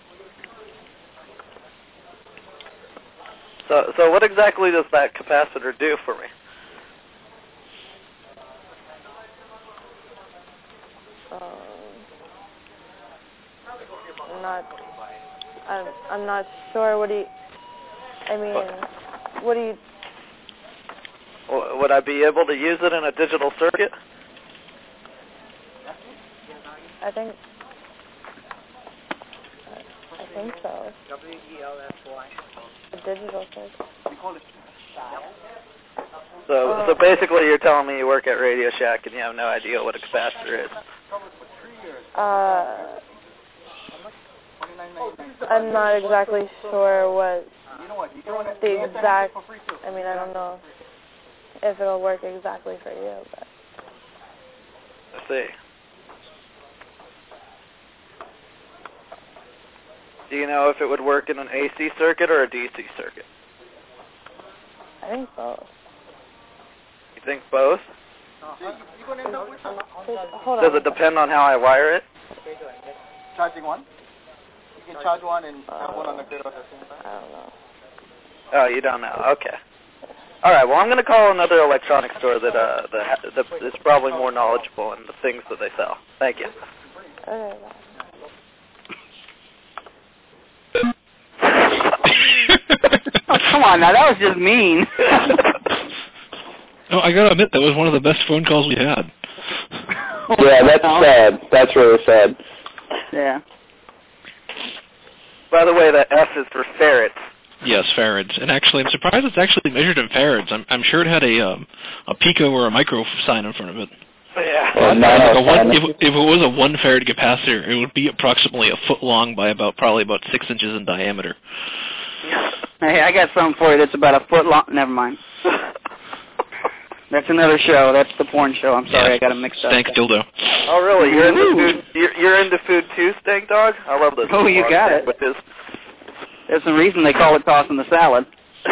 So, so what exactly does that capacitor do for me? Um, I'm not... I'm, I'm not sure. What do you... I mean, what do you... W- Would I be able to use it in a digital circuit? I think... I think so. W E L S Y. A digital circuit. So, Uh, so basically you're telling me you work at Radio Shack and you have no idea what a capacitor is. Uh... I'm not exactly sure what the exact... I mean, I don't know if it'll work exactly for you, but... I see. Do you know if it would work in an A C circuit or a D C circuit? I think both. You think both? Hold on. Does it depend on how I wire it? Charging one? You can charge one and have one on the grid at the same time? I don't know. Oh, you don't know. Okay. All right. Well, I'm going to call another electronics store that uh that, that is probably more knowledgeable in the things that they sell. Thank you. Okay, bye. Oh, come on now, that was just mean. No, I gotta admit, that was one of the best phone calls we had. Yeah, that's sad. That's really sad. Yeah. By the way, that F is for ferrets. Yes, farads. And actually, I'm surprised it's actually measured in farads. I'm, I'm sure it had a um, a pico or a micro sign in front of it. Yeah. Well, Like a one, if, if it was a one farad capacitor, it would be approximately a foot long by about probably about six inches in diameter. Hey, I got something for you that's about a foot long. Never mind. That's another show. That's the porn show. I'm sorry, Yeah. I got it mixed up. Thanks, dildo. Oh, really? You're into food? You're, you're into food too, Stank Dog? I love this. Oh, you got it. With this. There's some reason they call it tossing the salad.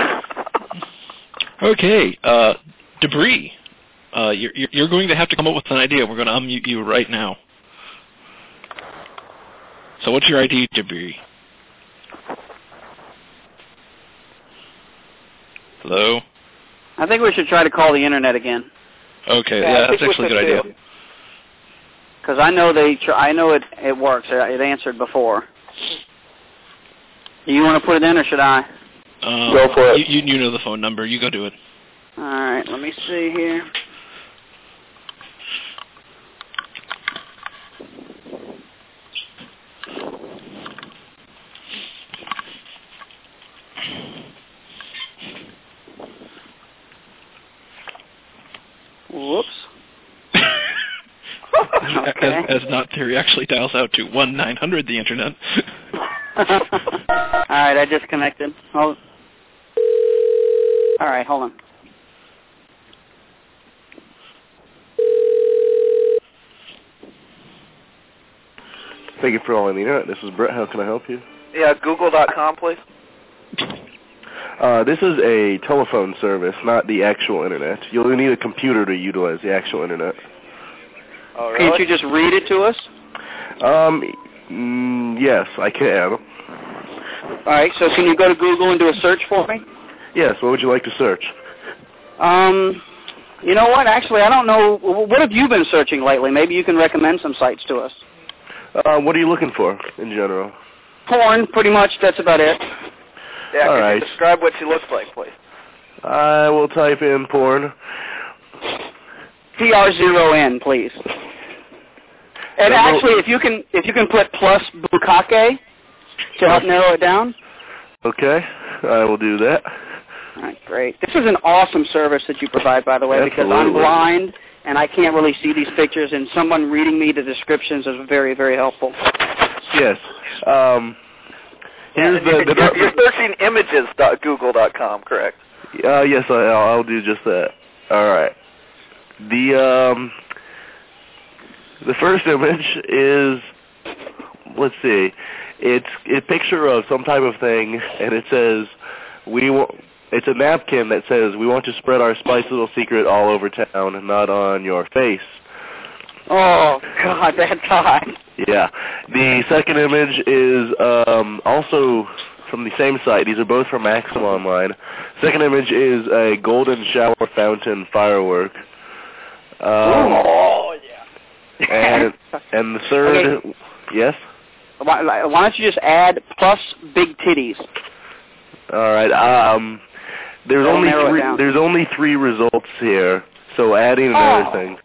Okay, uh, Debris. Uh, you're, you're going to have to come up with an idea. We're going to unmute you right now. So what's your idea, Debris? Hello? I think we should try to call the internet again. Okay, Yeah, yeah, I that's think we actually a good should idea. Because I know they, tr- I know it, it works. It answered before. Do you want to put it in, or should I? Um, Go for it. You, you know the phone number. You go do it. All right, let me see here. Whoops. Okay. As, as not theory actually dials out to one nine hundred the internet. All right, I disconnected. Hold. All right, hold on. Thank you for calling the internet. This is Brett. How can I help you? Yeah, Google dot com, please. Uh, this is a telephone service, not the actual internet. You'll need a computer to utilize the actual internet. Oh, really? Can't you just read it to us? Um, mm, yes, I can. All right, so can you go to Google and do a search for me? Yes, what would you like to search? Um, you know what? Actually, I don't know. What have you been searching lately? Maybe you can recommend some sites to us. Uh, what are you looking for in general? Porn, pretty much. That's about it. Yeah, All can right. you describe what she looks like, please? I will type in porn. P R zero N, please. And Uh, actually, if you can, if you can put plus bukkake to help narrow it down. Okay, I will do that. All right, great. This is an awesome service that you provide, by the way, Absolutely. because I'm blind and I can't really see these pictures, and someone reading me the descriptions is very, very helpful. Yes. Um, here's the, the, you're, you're searching images dot google dot com, correct? Uh, yes, I, I'll do just that. All right. The um, the first image is, let's see, it's a picture of some type of thing, and it says, we want. It's a napkin that says, we want to spread our spicy little secret all over town, not on your face. Oh, God, that time. Yeah. The second image is um, also from the same site. These are both from Maxim Online. Second image is a golden shower fountain firework. Um, oh, yeah. and, and the third, okay. Yes? Why, why don't you just add plus big titties? All right. Um, there's I'll only narrow it three, down. there's only three results here, so adding another Oh. thing.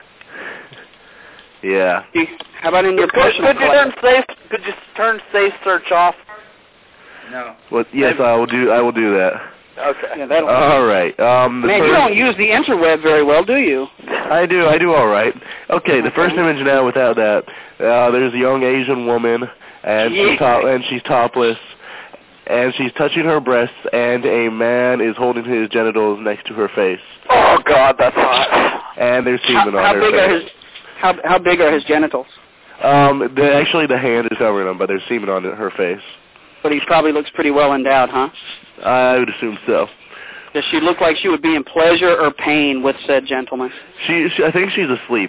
Yeah. How about in your Could, personal could you turn safe? Could you turn safe search off? No. Well, yes, I will do. I will do that. Okay. Yeah, that'll All right. Um, the Man, first, you don't use the interweb very well, do you? I do. I do all right. Okay. The first image now, without that, uh, there's a young Asian woman, and Yeah. she's top, and she's topless, and she's touching her breasts, and a man is holding his genitals next to her face, Oh God, that's hot. and there's How, semen on how her big face. are his how how big are his genitals? Um, the, actually, the hand is covering them, but there's semen on her face. But he probably looks pretty well endowed, huh? I would assume so. Does she look like she would be in pleasure or pain with said gentleman? She, she I think she's asleep.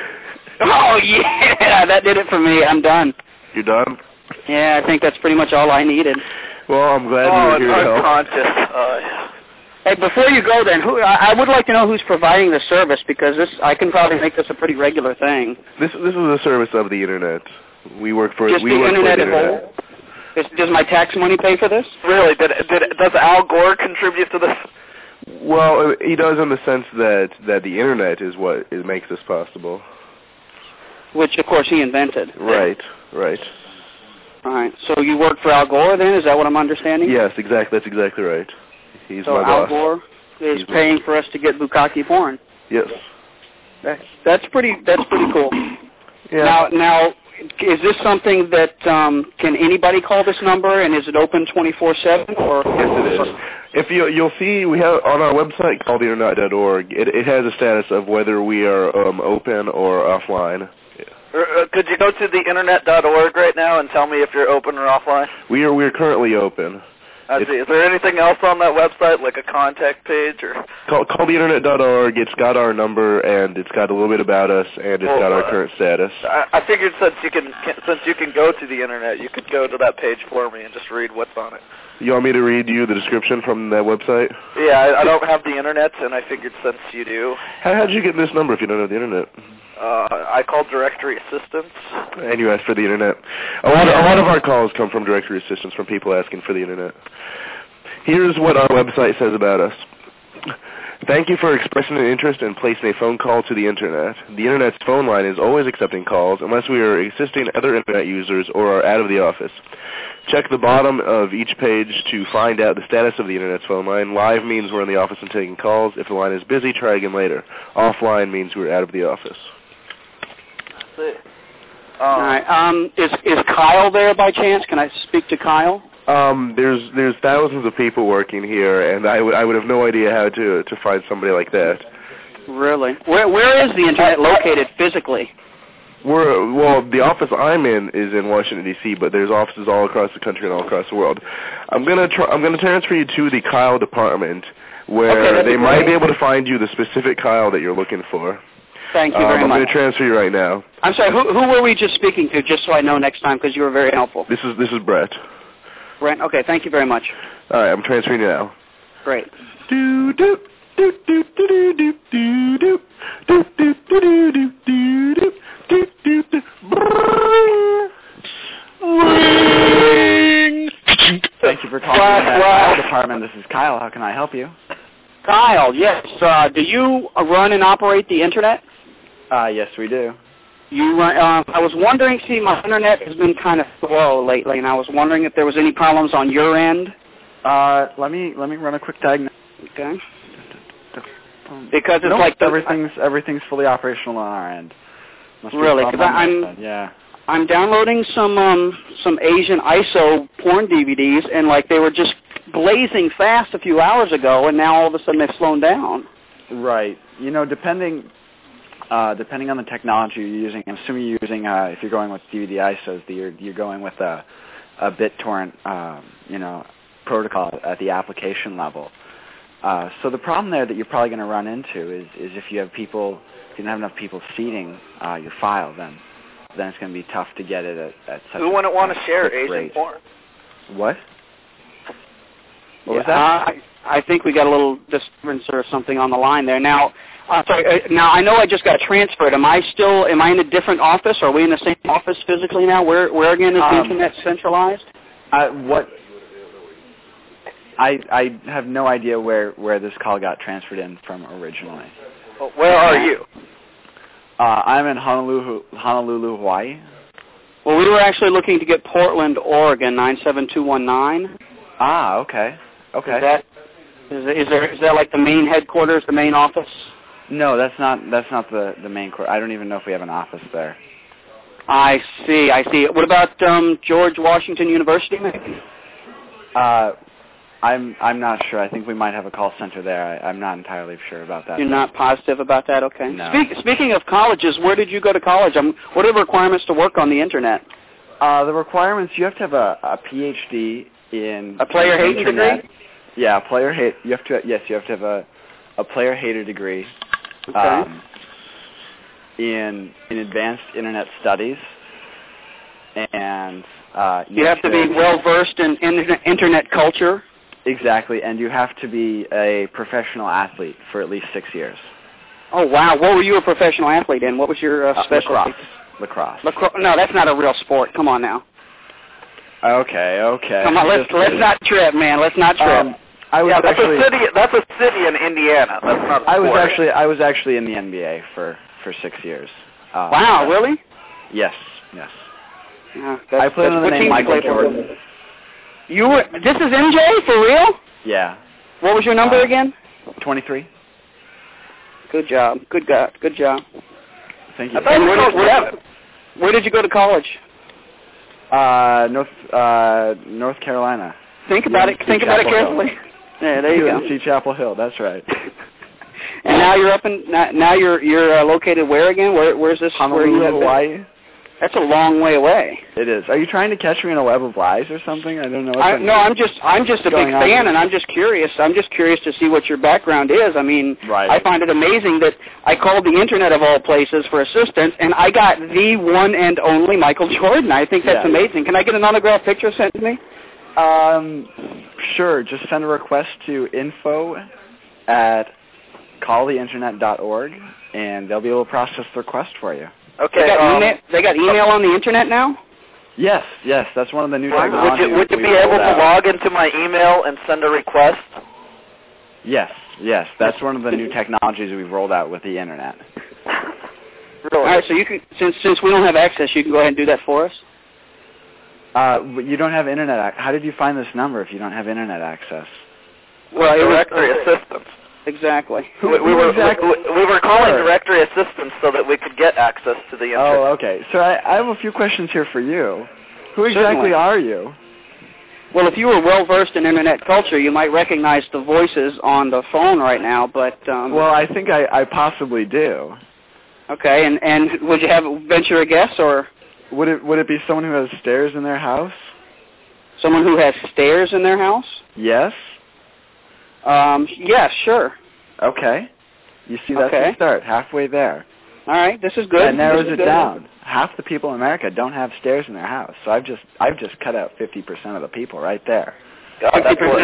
Oh yeah, that did it for me. I'm done. You done? Yeah, I think that's pretty much all I needed. Well, I'm glad Oh, you were here to help. unconscious. Uh, Hey, before you go, then, who I, I would like to know who's providing the service, because this I can probably make this a pretty regular thing. This this is a service of the internet. We work for Just we the work internet for as the internet. whole. Does, does my tax money pay for this? really? Did did does Al Gore contribute to this? Well, he does in the sense that that the internet is what it makes this possible. Which, of course, he invented. Right, right. All right. So you work for Al Gore, then? Is that what I'm understanding? Yes, exactly. That's exactly right. He's So my Al boss. Gore is He's paying for us to get bukkake porn. Yes. That's that's pretty that's pretty cool. Yeah. Now now is this something that um, can anybody call this number, and is it open twenty-four seven or? Yes, it is. If you you'll see, we have on our website called internet dot org. It it has a status of whether we are um, open or offline. Uh, could you go to the internet dot org right now and tell me if you're open or offline? We are we are currently open. I see. Is there anything else on that website, like a contact page or? Call, call the internet dot org. It's got our number, and it's got a little bit about us, and it's Well, got our uh, current status. I, I figured since you can since you can go to the internet, you could go to that page for me and just read what's on it. You want me to read you the description from that website? Yeah, I, I don't have the internet, and I figured since you do, How how'd you get this number if you don't have the internet? uh, I called directory assistance. And you asked for the internet. A lot, of, a lot of our calls come from directory assistance from people asking for the internet. Here's what our website says about us. Thank you for expressing an interest in placing a phone call to the internet. The internet's phone line is always accepting calls unless we are assisting other internet users or are out of the office. Check the bottom of each page to find out the status of the internet's phone line. Live means we're in the office and taking calls. If the line is busy, try again later. Offline means we're out of the office. That's it. Um, All right. Um, is is Kyle there by chance? Can I speak to Kyle? Um, there's there's thousands of people working here, and I would I would have no idea how to to find somebody like that. Really? Where where is the internet located physically? We're well, the office I'm in is in Washington D C, but there's offices all across the country and all across the world. I'm gonna try, I'm gonna transfer you to the Kyle department, where Okay, that'd be they might great. be able to find you the specific Kyle that you're looking for. Thank you um, very I'm much. gonna transfer you right now. I'm sorry. Who who were we just speaking to? Just so I know next time, because you were very helpful. This is this is Brett. Brent. Okay. Thank you very much. All right, I'm transferring you now. Great. Do do do do do do do do do do do do do do do. Do, do, do. Ring. Thank you for calling What, the what? Kyle department. This is Kyle. How can I help you? Kyle. Yes. Uh, do you uh, run and operate the internet? Uh, yes, we do. You run, uh, I was wondering, see, my internet has been kind of slow lately, and I was wondering if there was any problems on your end. Uh, let me let me run a quick diagnosis. Okay. Because it's nope, like the, everything's everything's fully operational on our end. Must be a really, problem because on I'm my side, yeah. I'm downloading some um some Asian I S O porn D V Ds, and like they were just blazing fast a few hours ago, and now all of a sudden they've slowed down. Right. You know, depending uh, depending on the technology you're using, I'm assuming you're using uh, if you're going with D V D I S Os, that you're you're going with a a BitTorrent, um, you know, protocol at the application level. Uh, so the problem there that you're probably going to run into is is if you have people, if you don't have enough people seeding uh, your file, then then it's going to be tough to get it at, at such Who a wouldn't want to quick share Asian rate. porn? What? What yeah, was that? I, I think we got a little disturbance or something on the line there. Now, uh, sorry, uh, now I know I just got transferred. Am I still? Am I in a different office? Are we in the same office physically now? Where, where again is the Um, internet centralized? Uh, what? I I have no idea where, where this call got transferred in from originally. Well, where are you? Uh, I'm in Honolulu, Honolulu, Hawaii. Well, we were actually looking to get Portland, Oregon, nine seven two one nine. Ah, okay, okay. Is that is, is there is that like the main headquarters, the main office? No, that's not that's not the the main court. I don't even know if we have an office there. I see, I see. What about um, George Washington University, maybe? Uh, I'm I'm not sure. I think we might have a call center there. I, I'm not entirely sure about that. You're not positive about that, okay? No. Speak, speaking of colleges, where did you go to college? Um, what are the requirements to work on the internet? Uh, the requirements, you have to have a, a P H D in A player hating internet. degree? Yeah, a player hate. You have to yes, you have to have a a player hater degree. Okay. Um, in in advanced internet studies, and uh, You have to be well versed in internet, internet culture. Exactly, and you have to be a professional athlete for at least six years. Oh wow! What were you a professional athlete in? What was your uh, Uh, specialty? lacrosse. Lacrosse. Lacrosse. No, that's not a real sport. Come on now. Okay, okay. Come on, let's Just let's kidding. not trip, man. Let's not trip. Um, I was yeah, that's actually a city. That's a city in Indiana. That's not. A I was sport. actually I was actually in the N B A for for six years. Um, wow, really? Yes, yes. Yeah, I played under the what name team did you Michael play for? Jordan. You were. This is M J for real? Yeah. What was your number Uh, again? Twenty-three. Good job. Good God. Good job. Thank you. I thought And you where, were did, where, seven. where did you go to college? Uh, North uh, North Carolina. Think about U N C it. Think about it Chapel Hill. carefully. Yeah, there you U N go. C Chapel Hill. That's right. And now you're up in. Now, now you're you're uh, located where again? Where where's this? where you Honolulu, have been? Hawaii. That's a long way away. It is. Are you trying to catch me in a web of lies or something? I don't know. What's I, on- no, I'm just I'm just a big going on fan, here? and I'm just curious. I'm just curious to see what your background is. I mean, Right. I find it amazing that I called the internet of all places for assistance, and I got the one and only Michael Jordan. I think that's Yeah. amazing. Can I get an autographed picture sent to me? Um, sure. Just send a request to info at call the internet dot org, and they'll be able to process the request for you. Okay. They got, um, email, they got email on the internet now? Yes, yes. That's one of the new would technologies. you, would you we be able rolled to out. log into my email and send a request? Yes, yes. That's one of the new technologies we've rolled out with the internet. All right, so you can since since we don't have access, you can go ahead and do that for us. Uh, but you don't have internet. Ac- How did you find this number if you don't have internet access? Well, it was- Directory assistance. Exactly. We, we who were exactly- we, we were calling Sure. directory assistance so that we could get access to the internet. Oh, okay. So I, I have a few questions here for you. Who exactly Certainly. are you? Well, if you were well versed in internet culture, you might recognize the voices on the phone right now. But um, Well, I think I, I possibly do. okay, and and would you have venture a guess or Would it would it be someone who has stairs in their house? someone who has stairs in their house? Yes. Um, yes, sure. Okay. You see, that's Okay. the start. Halfway there. All right, this is good. That narrows This is it good. down. Half the people in America don't have stairs in their house. So I've just I've just cut out fifty percent of the people right there. God, that's what-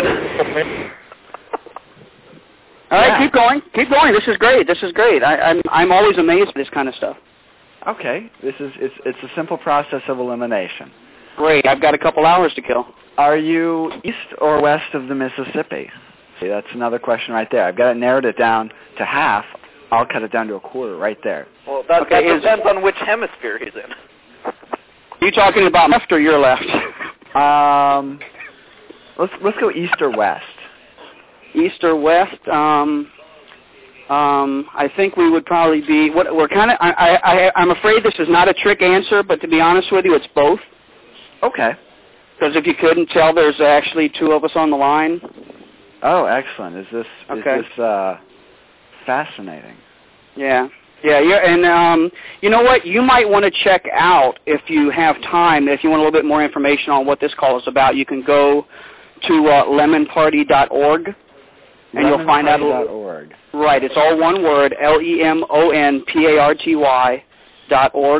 All right, Yeah. keep going. Keep going. This is great. This is great. I, I'm I'm always amazed at this kind of stuff. Okay. This is it's it's a simple process of elimination. Great. I've got a couple hours to kill. Are you east or west of the Mississippi? See, that's another question right there. I've got it narrowed it down to half. I'll cut it down to a quarter right there. Well, that, Okay, that is- depends on which hemisphere he's in. You talking about left or your left? Um, let's let's go east or west. east or west. Um, um, I think we would probably be. What we're kind of. I, I, I'm afraid this is not a trick answer, but to be honest with you, it's both. Okay. Because if you couldn't tell, there's actually two of us on the line. Oh, excellent. Is this Okay. is this uh, fascinating? Yeah. Yeah, yeah, and um, you know what? You might want to check out, if you have time, if you want a little bit more information on what this call is about, you can go to uh, lemon party dot org, and you'll find out a little. .org. Right, it's all one word, L E M O N P A R T Y dot org.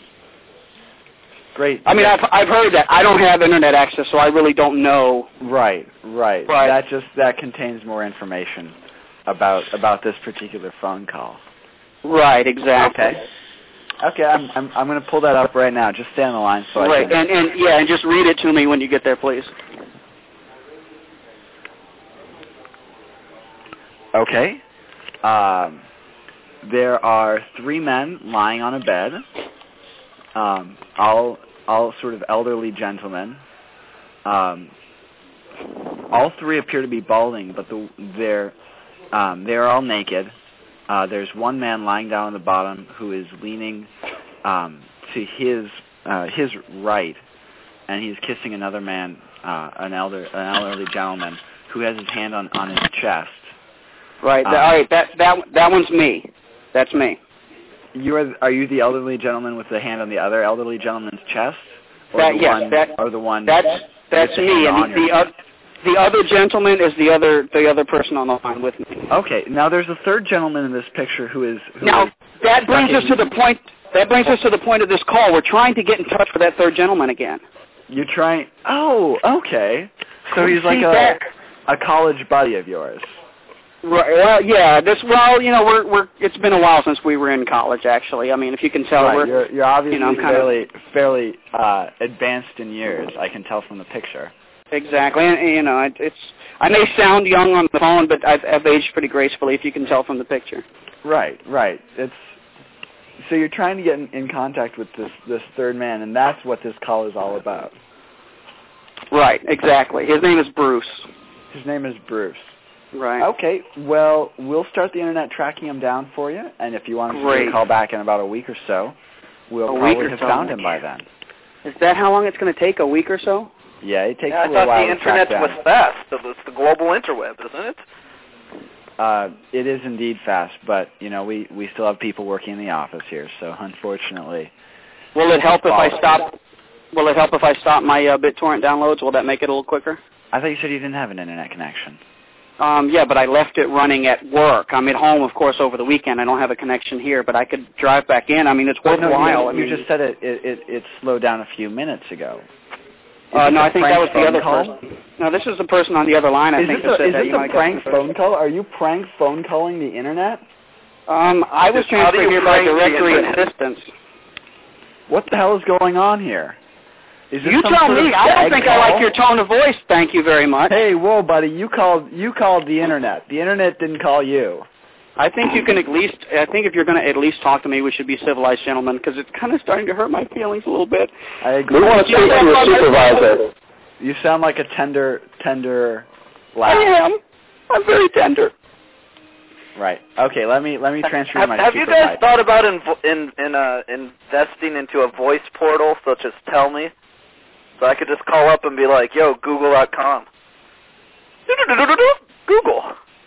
Great. I mean, I've, I've heard that. I don't have Internet access, so I really don't know. Right, right. Right. That just that contains more information about about this particular phone call. Right, exactly. Okay. Okay, I'm I'm I'm going to pull that up right now. Just stay on the line so Right, I can. and, and yeah, and just read it to me when you get there, please. Okay. Um, there are three men lying on a bed, um, all all sort of elderly gentlemen. Um, all three appear to be balding, but the, they're um, they're all naked. Uh, there's one man lying down on the bottom who is leaning um, to his uh, his right, and he's kissing another man, uh, an elder an elderly gentleman, who has his hand on, on his chest. Right. Um, all right. That that that one's me. That's me. You are are you the elderly gentleman with the hand on the other elderly gentleman's chest, or That- the yes, one, that- or the one? That's that's with the me, hand and on the your the, uh, the other gentleman is the other the other person on the line with me. Okay. Now there's a third gentleman in this picture who is who Now is that brings us stuck to in- the point. That brings us to the point of this call. We're trying to get in touch with that third gentleman again. You're trying. Oh, okay. So he's like See, a that- a college buddy of yours. Right. Well, yeah. This. Well, you know, we're we're. It's been a while since we were in college. Actually, I mean, if you can tell, Right, we're. you're you're obviously you know, kind fairly fairly uh, advanced in years. I can tell from the picture. Exactly, and, and, you know, it, it's. I may sound young on the phone, but I've, I've aged pretty gracefully, if you can tell from the picture. Right, right. It's so you're trying to get in, in contact with this this third man, and that's what this call is all about. Right. Exactly. His name is Bruce. His name is Bruce. Right. Okay. Well, we'll start the internet tracking him down for you, and if you want us to Great. call back in about a week or so, we'll A probably week or have so. found him by then. Is that how long it's going to take? A week or so? Yeah, it takes Yeah, I a little thought while the to track internet down. was fast. It's the global interweb, isn't it? Uh, it is indeed fast, but you know we we still have people working in the office here, so unfortunately. Will it help if I Follow. stop? Will it help if I stop my uh, BitTorrent downloads? Will that make it a little quicker? I thought you said you didn't have an internet connection. Um, yeah, but I left it running at work. I'm at home, of course, over the weekend. I don't have a connection here, but I could drive back in. I mean, it's Well, no, worthwhile. you, I you mean, just said it, it it it slowed down a few minutes ago. Is uh, this no, a I think prank that was the phone other call? person. No, this is the person on the other line. I Is think this that a, said is that this you a might prank get phone call? Are you prank phone calling the internet? Um, I was Just how do transferred you here by prank the directory internet? assistance. What the hell is going on here? Is this You some tell sort me. of I don't gag think call? I like your tone of voice. Thank you very much. Hey, whoa, buddy! You called you called the internet. The internet didn't call you. I think you can at least. I think if you're going to at least talk to me, we should be civilized gentlemen, because it's kind of starting to hurt my feelings a little bit. I agree. We want to speak to your supervisor. You sound like a tender, tender I laugh. am. I'm very tender. Right. Okay. Let me let me transfer Have, my have you super guys mic. thought about in, in, in uh, investing into a voice portal such as Tell Me? So I could just call up and be like, yo, google dot com. Google.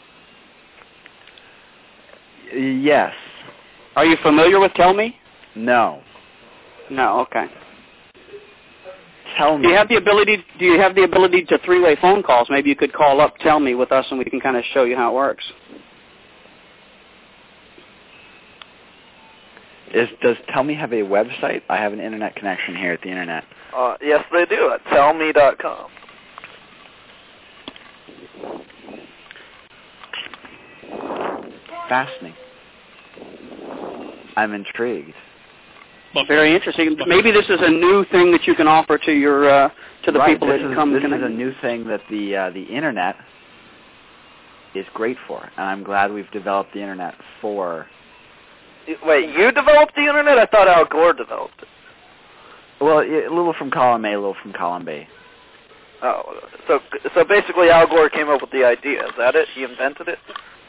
Yes. Are you familiar with Tell Me? No. No. Okay. Tell me. Do you have the ability? Do you have the ability to three-way phone calls? Maybe you could call up, Tell Me with us, and we can kind of show you how it works. Is does Tell Me have a website? I have an internet connection here at the internet. Uh, yes, they do at tell me dot com. Fascinating. I'm intrigued. Very interesting. Maybe this is a new thing that you can offer to your uh, to the right, people this that is, come. This connect. is a new thing that the uh, the internet is great for, and I'm glad we've developed the internet for. Wait, you developed the internet? I thought Al Gore developed it. Well, a little from column A, a little from column B. Oh, so so basically Al Gore came up with the idea. Is that it? He invented it?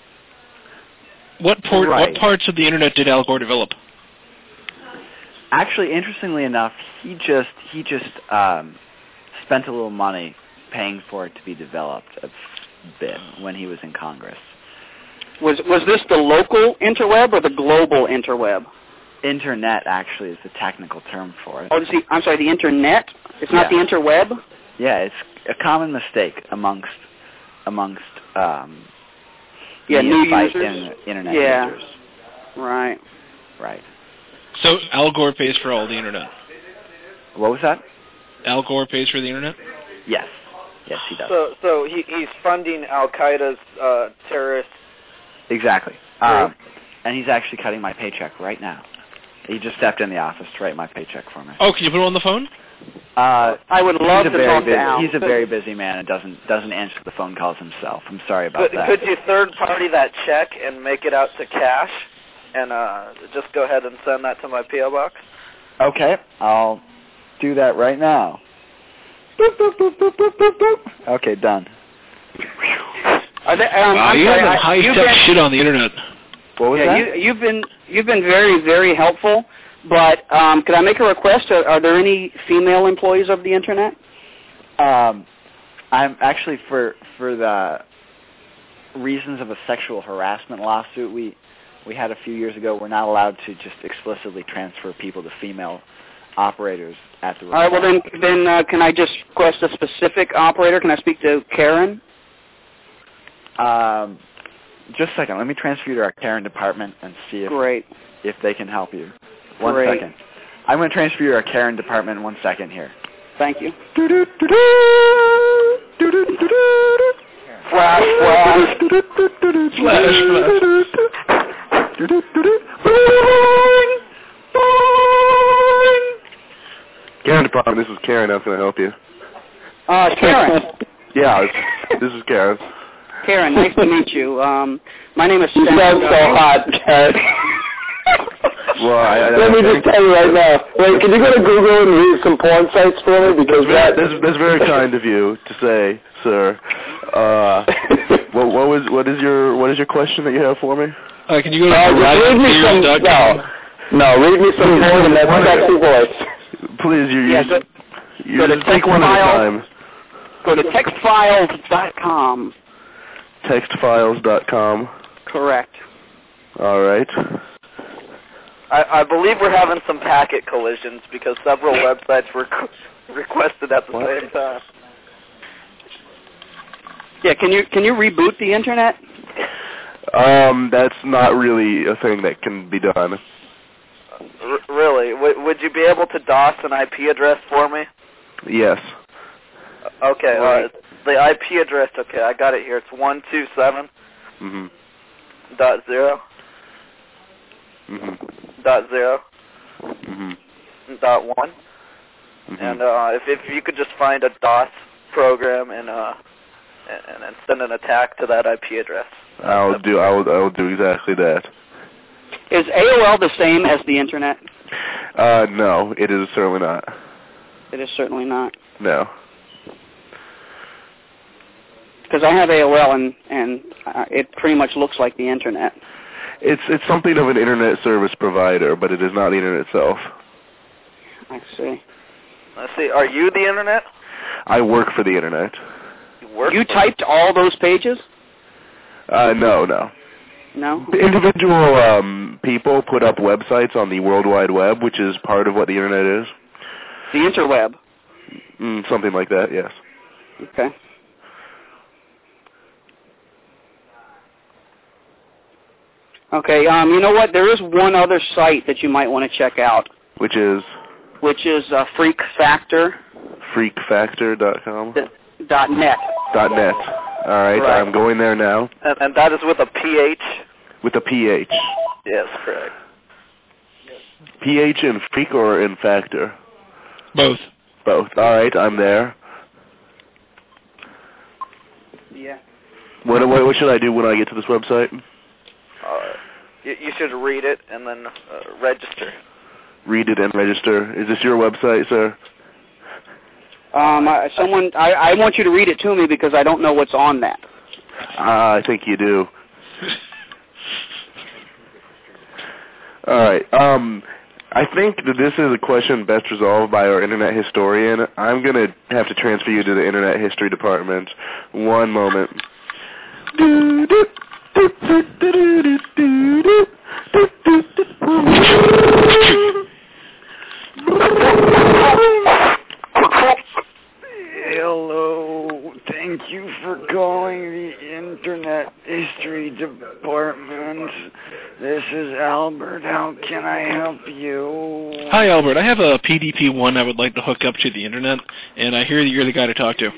What port, Right. what parts of the internet did Al Gore develop? Actually, interestingly enough, he just he just um, spent a little money paying for it to be developed a bit when he was in Congress. Was was this the local interweb or the global interweb? Internet actually is the technical term for it. Oh, the, I'm sorry, the internet. It's not Yeah. the interweb. Yeah, it's a common mistake amongst amongst um, Yeah, new neophyte users. in- internet Yeah. users. Right. Right. So Al Gore pays for all the internet. What was that? Al Gore pays for the internet? Yes. Yes, he does. So so he he's funding Al Qaeda's uh, terrorists. Exactly. Um, and he's actually cutting my paycheck right now. He just stepped in the office to write my paycheck for me. Oh, can you put him on the phone? Uh, I would love he's a to very talk to busy, Al. He's a very busy man and doesn't doesn't answer the phone calls himself. I'm sorry about Could, that. could you third party that check and make it out to cash, and uh, just go ahead and send that to my P O box? Okay, I'll do that right now. Boop, boop, boop, boop, boop, boop, boop. Okay, done. Are they, um, Wow, I'm you sorry, have I- some you've high-tech been- shit on the internet. What was yeah, that? you, you've been you've been very very helpful. But um, could I make a request? Are, are there any female employees of the internet? Um, I'm actually for for the reasons of a sexual harassment lawsuit we we had a few years ago. We're not allowed to just explicitly transfer people to female operators at the. All right. Well, then then uh, can I just request a specific operator? Can I speak to Karen? Um, just a second. Let me transfer you to our Karen department and see if Great. if they can help you. One Great. second. I'm going to transfer you to our Karen department in one second here. Thank you. Flash, flash. Karen department, this is Karen. How can I help you? Uh, Karen. Yeah, it's, this is Karen. Karen, nice to meet you. Um, my name is You Stan. sound so hot, Karen. Well, I, I, Let me I just tell you right now. Wait, can you go to Google and read some porn sites for me? Because that... That's, that's very kind of you to say, sir. Uh, what, what was what is your what is your question that you have for me? Uh, can you go to Uh, just read me some... radiospears dot com? No, no, read me some porn in that sexy voice. Please, you Yeah, you, go, you go to just take one at a time. Go to text files dot com. text files dot com. Correct. All right. I, I believe we're having some packet collisions because several websites were requested at the same time. Yeah, can you can you reboot the internet? Um, that's not really a thing that can be done. R- really? W- would you be able to DOS an I P address for me? Yes. Okay, uh, the I P address, okay, I got it here. It's one two seven Mhm. dot zero Mhm. dot zero Mhm. dot one. Mhm. And uh, if if you could just find a DOS program and uh and, and send an attack to that I P address. I'll do. I will. I will do exactly that. Is A O L the same as the internet? Uh, no, it is certainly not. It is certainly not. No. Because I have A O L and and uh, it pretty much looks like the internet. It's it's something of an internet service provider, but it is not the internet itself. I see. Let's see. Are you the internet? I work for the internet. You work. You for typed all those pages? Uh, no, no. No. Individual um, people put up websites on the World Wide Web, which is part of what the internet is. The interweb. Mm, something like that. Yes. Okay. Okay. Um. You know what? There is one other site that you might want to check out, Which is which is uh, Freak Factor freak factor dot com. dot net. Dot net. All right, Right. I'm going there now And, and that is with a P H? with a P H. Yes, correct. P H in freak or in factor? Both. Both. All right, I'm there. Yeah. What, what what should I do when I get to this website? Uh, you, you should read it and then uh, register. Read it and register. Is this your website, sir? Um, I, someone, I, I want you to read it to me because I don't know what's on that. Uh, I think you do. All right. Um, I think that this is a question best resolved by our internet historian. I'm going to have to transfer you to the internet history department. One moment. Hello, thank you for calling the Internet History Department. This is Albert. How can I help you? Hi, Albert. I have a P D P one I would like to hook up to the internet, and I hear that you're the guy to talk to.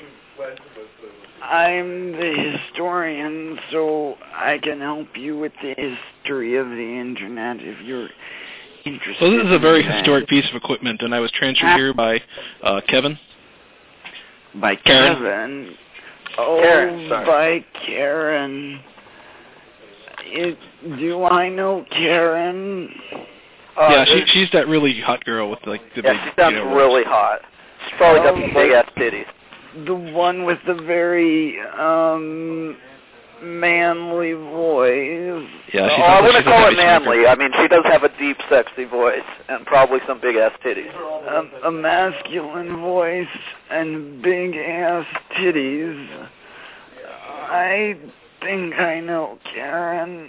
I'm the historian, so I can help you with the history of the Internet if you're interested. Well, this is a very in that. historic piece of equipment, and I was transferred here by uh, Kevin. By Karen. Kevin. Oh, Karen, sorry. by Karen. It, do I know Karen? Uh, yeah, she, she's that really hot girl with like the yeah, big. she sounds you know, really hot. She's probably got Oh, some big ass titties. The one with the very um manly voice. Yeah, she oh, I sounds like wouldn't she's a call heavy it manly. smoker. I mean, she does have a deep, sexy voice and probably some big ass titties. A, a masculine voice and big ass titties. I think I know Karen.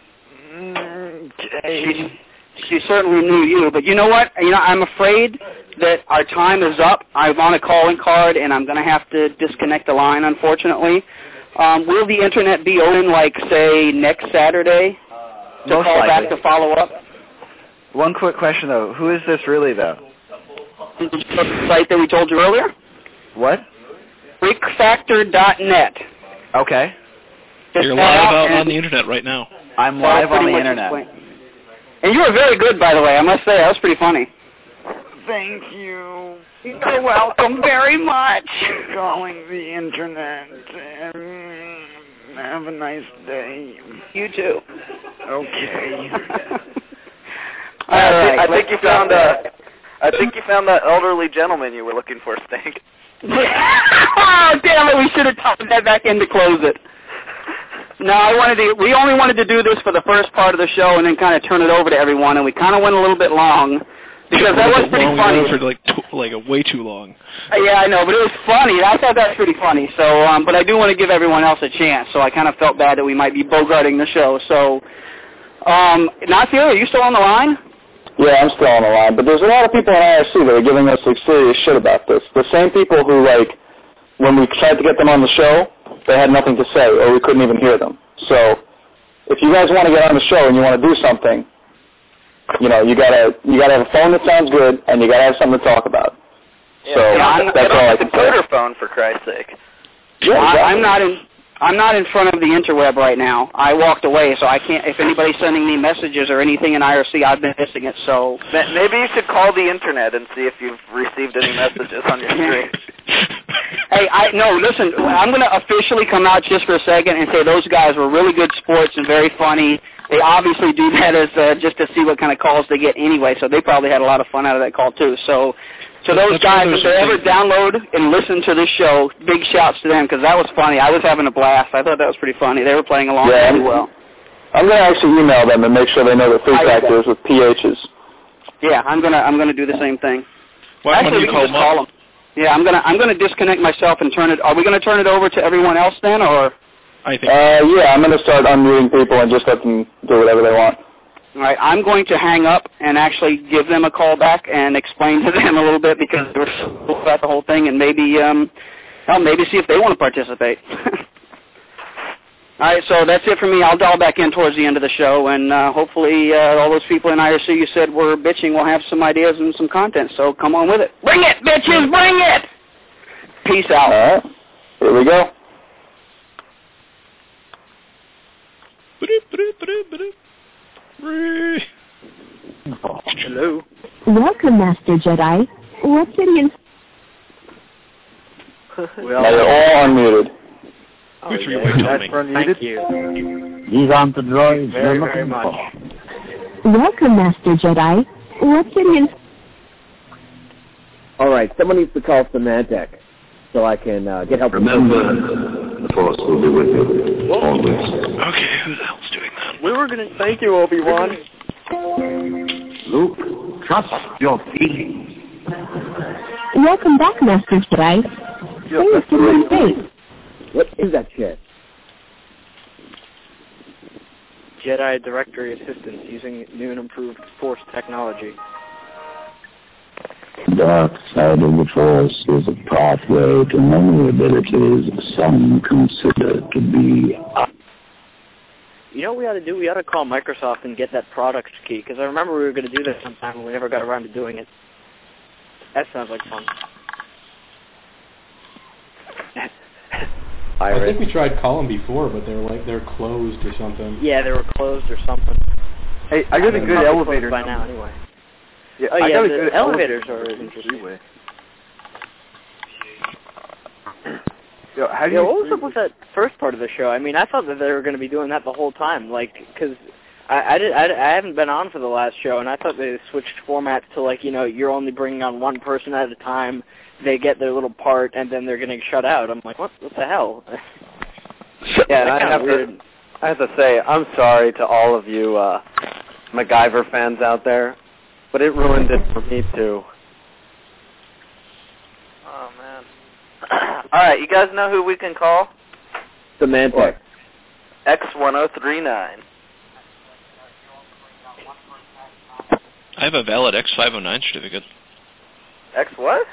Okay. She, she certainly knew you, but you know what? You know, I'm afraid that our time is up. I'm on a calling card, and I'm going to have to disconnect the line, unfortunately. Um, will the internet be open, like, say, next Saturday to Most call likely. back to follow up? One quick question, though. Who is this really, though? The site that we told you earlier? What? freak factor dot net. Okay. You're live out on the internet right now. I'm So live pretty on the much internet. explain- And you were very good, by the way. I must say, that was pretty funny. Thank you. You're welcome very much. for calling the internet. Um, have a nice day. You too. Okay. I, All thi- right, I think let's you go found there. uh, I think you found that elderly gentleman you were looking for, Stink. Oh, damn it, we should have talked that back in to close it. No, I wanted to, we only wanted to do this for the first part of the show and then kind of turn it over to everyone, and we kind of went a little bit long because that was pretty long, funny. We went for like, t- like a way too long. Uh, Yeah, I know, but it was funny. I thought that was pretty funny. So, um, but I do want to give everyone else a chance, so I kind of felt bad that we might be bogarting the show. So, um, Nasir, are you still on the line? Yeah, I'm still on the line, but there's a lot of people in I R C that are giving us like serious shit about this. The same people who, like, when we tried to get them on the show, they had nothing to say, or we couldn't even hear them. So, if you guys want to get on the show and you want to do something, you know, you gotta you gotta have a phone that sounds good, and you gotta have something to talk about. Yeah, so get on, that's get all on I the can say. computer phone, for Christ's sake. Yeah, I, exactly. I'm not in. I'm not in front of the interweb right now. I walked away, so I can't. If anybody's sending me messages or anything in I R C, I've been missing it. So Ma- Maybe you should call the internet and see if you've received any messages on your screen. Hey, I no, listen, I'm going to officially come out just for a second and say those guys were really good sports and very funny. They obviously do that as uh, just to see what kind of calls they get anyway, so they probably had a lot of fun out of that call too. So, so those That's guys, what if they those ever things- download and listen to this show, big shouts to them because that was funny. I was having a blast. I thought that was pretty funny. They were playing along Yeah, really I'm- well. I'm going to actually email them and make sure they know that Freak I- Factor is with P H's. Yeah, I'm gonna I'm gonna do the same thing. Why Actually, don't we you can call just them call up? them. Yeah, I'm gonna I'm gonna disconnect myself and turn it. Are we gonna turn it over to everyone else then, or? I think. Uh, yeah, I'm going to start unmuting people and just let them do whatever they want. All right, I'm going to hang up and actually give them a call back and explain to them a little bit because they were so cool about the whole thing, and maybe, um, well, maybe see if they want to participate. All right, so that's it for me. I'll dial back in towards the end of the show, and uh, hopefully uh, all those people in I R C you said were bitching will have some ideas and some content. So come on with it. Bring it, bitches, bring it. Peace out. All right, here we go. Hello. Welcome, Master Jedi. What city is... Now you're all unmuted. Oh, yeah, That's unmuted. Thank you. These aren't the droids Very, you're very looking much. for. Welcome, Master Jedi. What city is... All right, someone needs to call Symantec. so I can uh, get help. Remember, the Force will be with you, always. Okay, who the hell's doing that? We were going to thank you, Obi-Wan. Luke, trust your feelings. Welcome back, Master Jedi. Please give me space. What is that shit? Jedi Directory Assistance using new and improved Force technology. The dark side of the Force is a pathway to many abilities some consider to be... You know what we ought to do? We ought to call Microsoft and get that product key, because I remember we were going to do that sometime and we never got around to doing it. That sounds like fun. I think we tried calling before, but they were like they're closed or something. Yeah, they were closed or something. Hey, I got a good elevator by now, anyway. Yeah, oh I yeah, got a the good elevators elevator. are interesting. Yo, how do yeah, you what was up with that first part of the show? I mean, I thought that they were going to be doing that the whole time, like, because I, I, did, I, I haven't been on for the last show, and I thought they switched formats to, like, you know, you're only bringing on one person at a time, they get their little part, and then they're getting shut out. I'm like, what, what the hell? Yeah, and I have weird. to, I have to say, I'm sorry to all of you uh, MacGyver fans out there, but it ruined it for me too. Oh man! All right, you guys know who we can call? Symantec. X one zero three nine. I have a valid X five oh nine certificate. X what?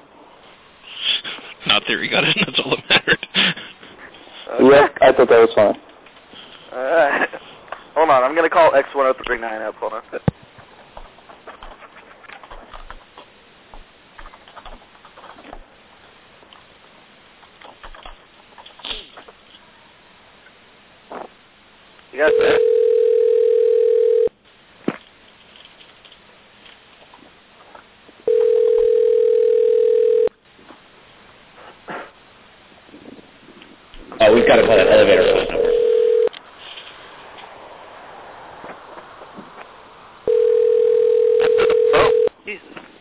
Not there, you got it. That's all that mattered. Okay. Yeah, I thought that was fine. Alright. Hold on, I'm going to call X one zero three nine up. Hold on. You guys there? Oh, we've got to call that elevator phone number. Oh, Jesus.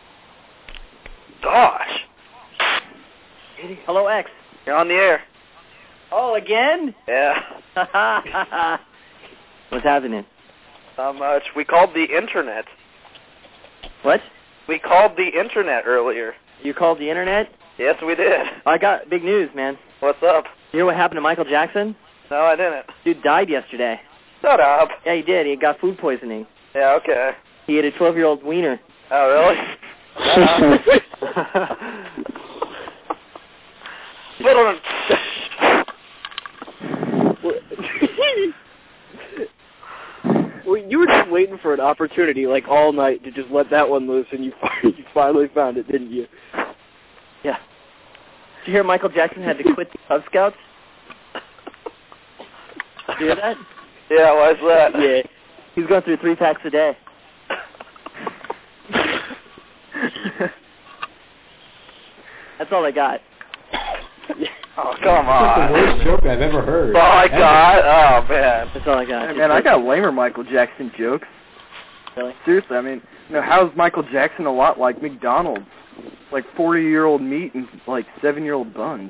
Gosh. Hello, X. You're on the air. Oh, again? Yeah. What's happening? Not much. We called the internet. What? We called the internet earlier. You called the internet? Yes, we did. I got big news, man. What's up? You know what happened to Michael Jackson? No, I didn't. Dude died yesterday. Shut up. Yeah, he did. He got food poisoning. Yeah, okay. He ate a twelve-year-old wiener. Oh, really? But on. Well, you were just waiting for an opportunity, like, all night to just let that one loose, and you you finally found it, didn't you? Yeah. Did you hear Michael Jackson had to quit the Cub Scouts? Did you hear that? Yeah, why's that? Yeah. He's going through three packs a day. That's all I got. Oh, come on. That's the worst joke I've ever heard. Oh, I got? Oh, man. That's all I got. Hey, man, I got lamer Michael Jackson jokes. Really? Seriously, I mean, you know, how's Michael Jackson a lot like McDonald's? Like forty-year-old meat and, like, seven-year-old buns.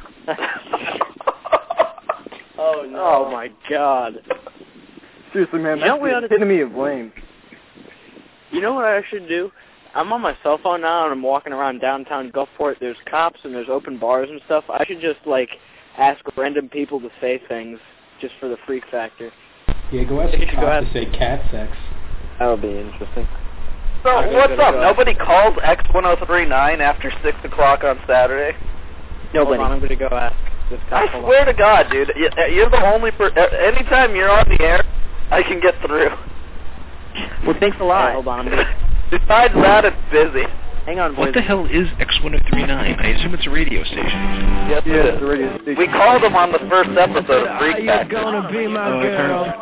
Oh, no. Oh, my God. Seriously, man, You know that's what we ought the to do? epitome of lame. You know what I should do? I'm on my cell phone now, and I'm walking around downtown Gulfport. There's cops, and there's open bars and stuff. I should just, like, ask random people to say things just for the freak factor. Yeah, go ask I the think you should go cop to ask- say cat sex. That would be interesting. So, I'm what's gonna up? go. Nobody calls X one zero three nine after six o'clock on Saturday? Nobody. Hold on, I'm going to go ask this cop. I Hold swear on. to God, dude. y- You're the only per- anytime you're on the air, I can get through. Well, thanks a lot. Hold on. I'm gonna... Besides that, it's busy. Hang on, boys. What the hell is X one zero three nine? I assume it's a radio station. Yes, Yeah, it it's a is. radio station. We called him on the first episode of Freak Factor. be my Oh, I've heard-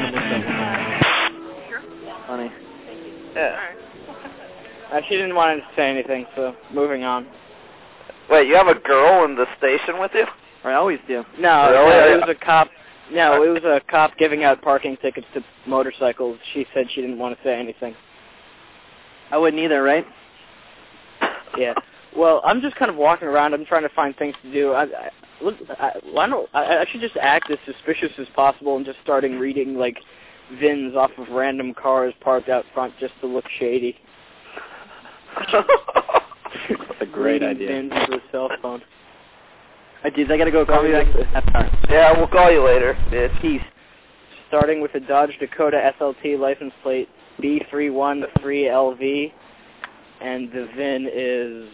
Funny. Yeah. Uh, she didn't want to say anything, so moving on. Wait, you have a girl in the station with you? I always do. No, Really? no, it was a cop. No, it was a cop giving out parking tickets to motorcycles. She said she didn't want to say anything. I wouldn't either, right? Yeah. Well, I'm just kind of walking around. I'm trying to find things to do. I, I, look, I, why don't I, I should just act as suspicious as possible and just starting reading like V I Ns off of random cars parked out front just to look shady. That's a great reading idea. V I Ns into a cell phone. I did. I gotta go. Call me back. Yeah, we'll call you later, bitch. Peace. Starting with a Dodge Dakota S L T license plate B three one three L V, and the V I N is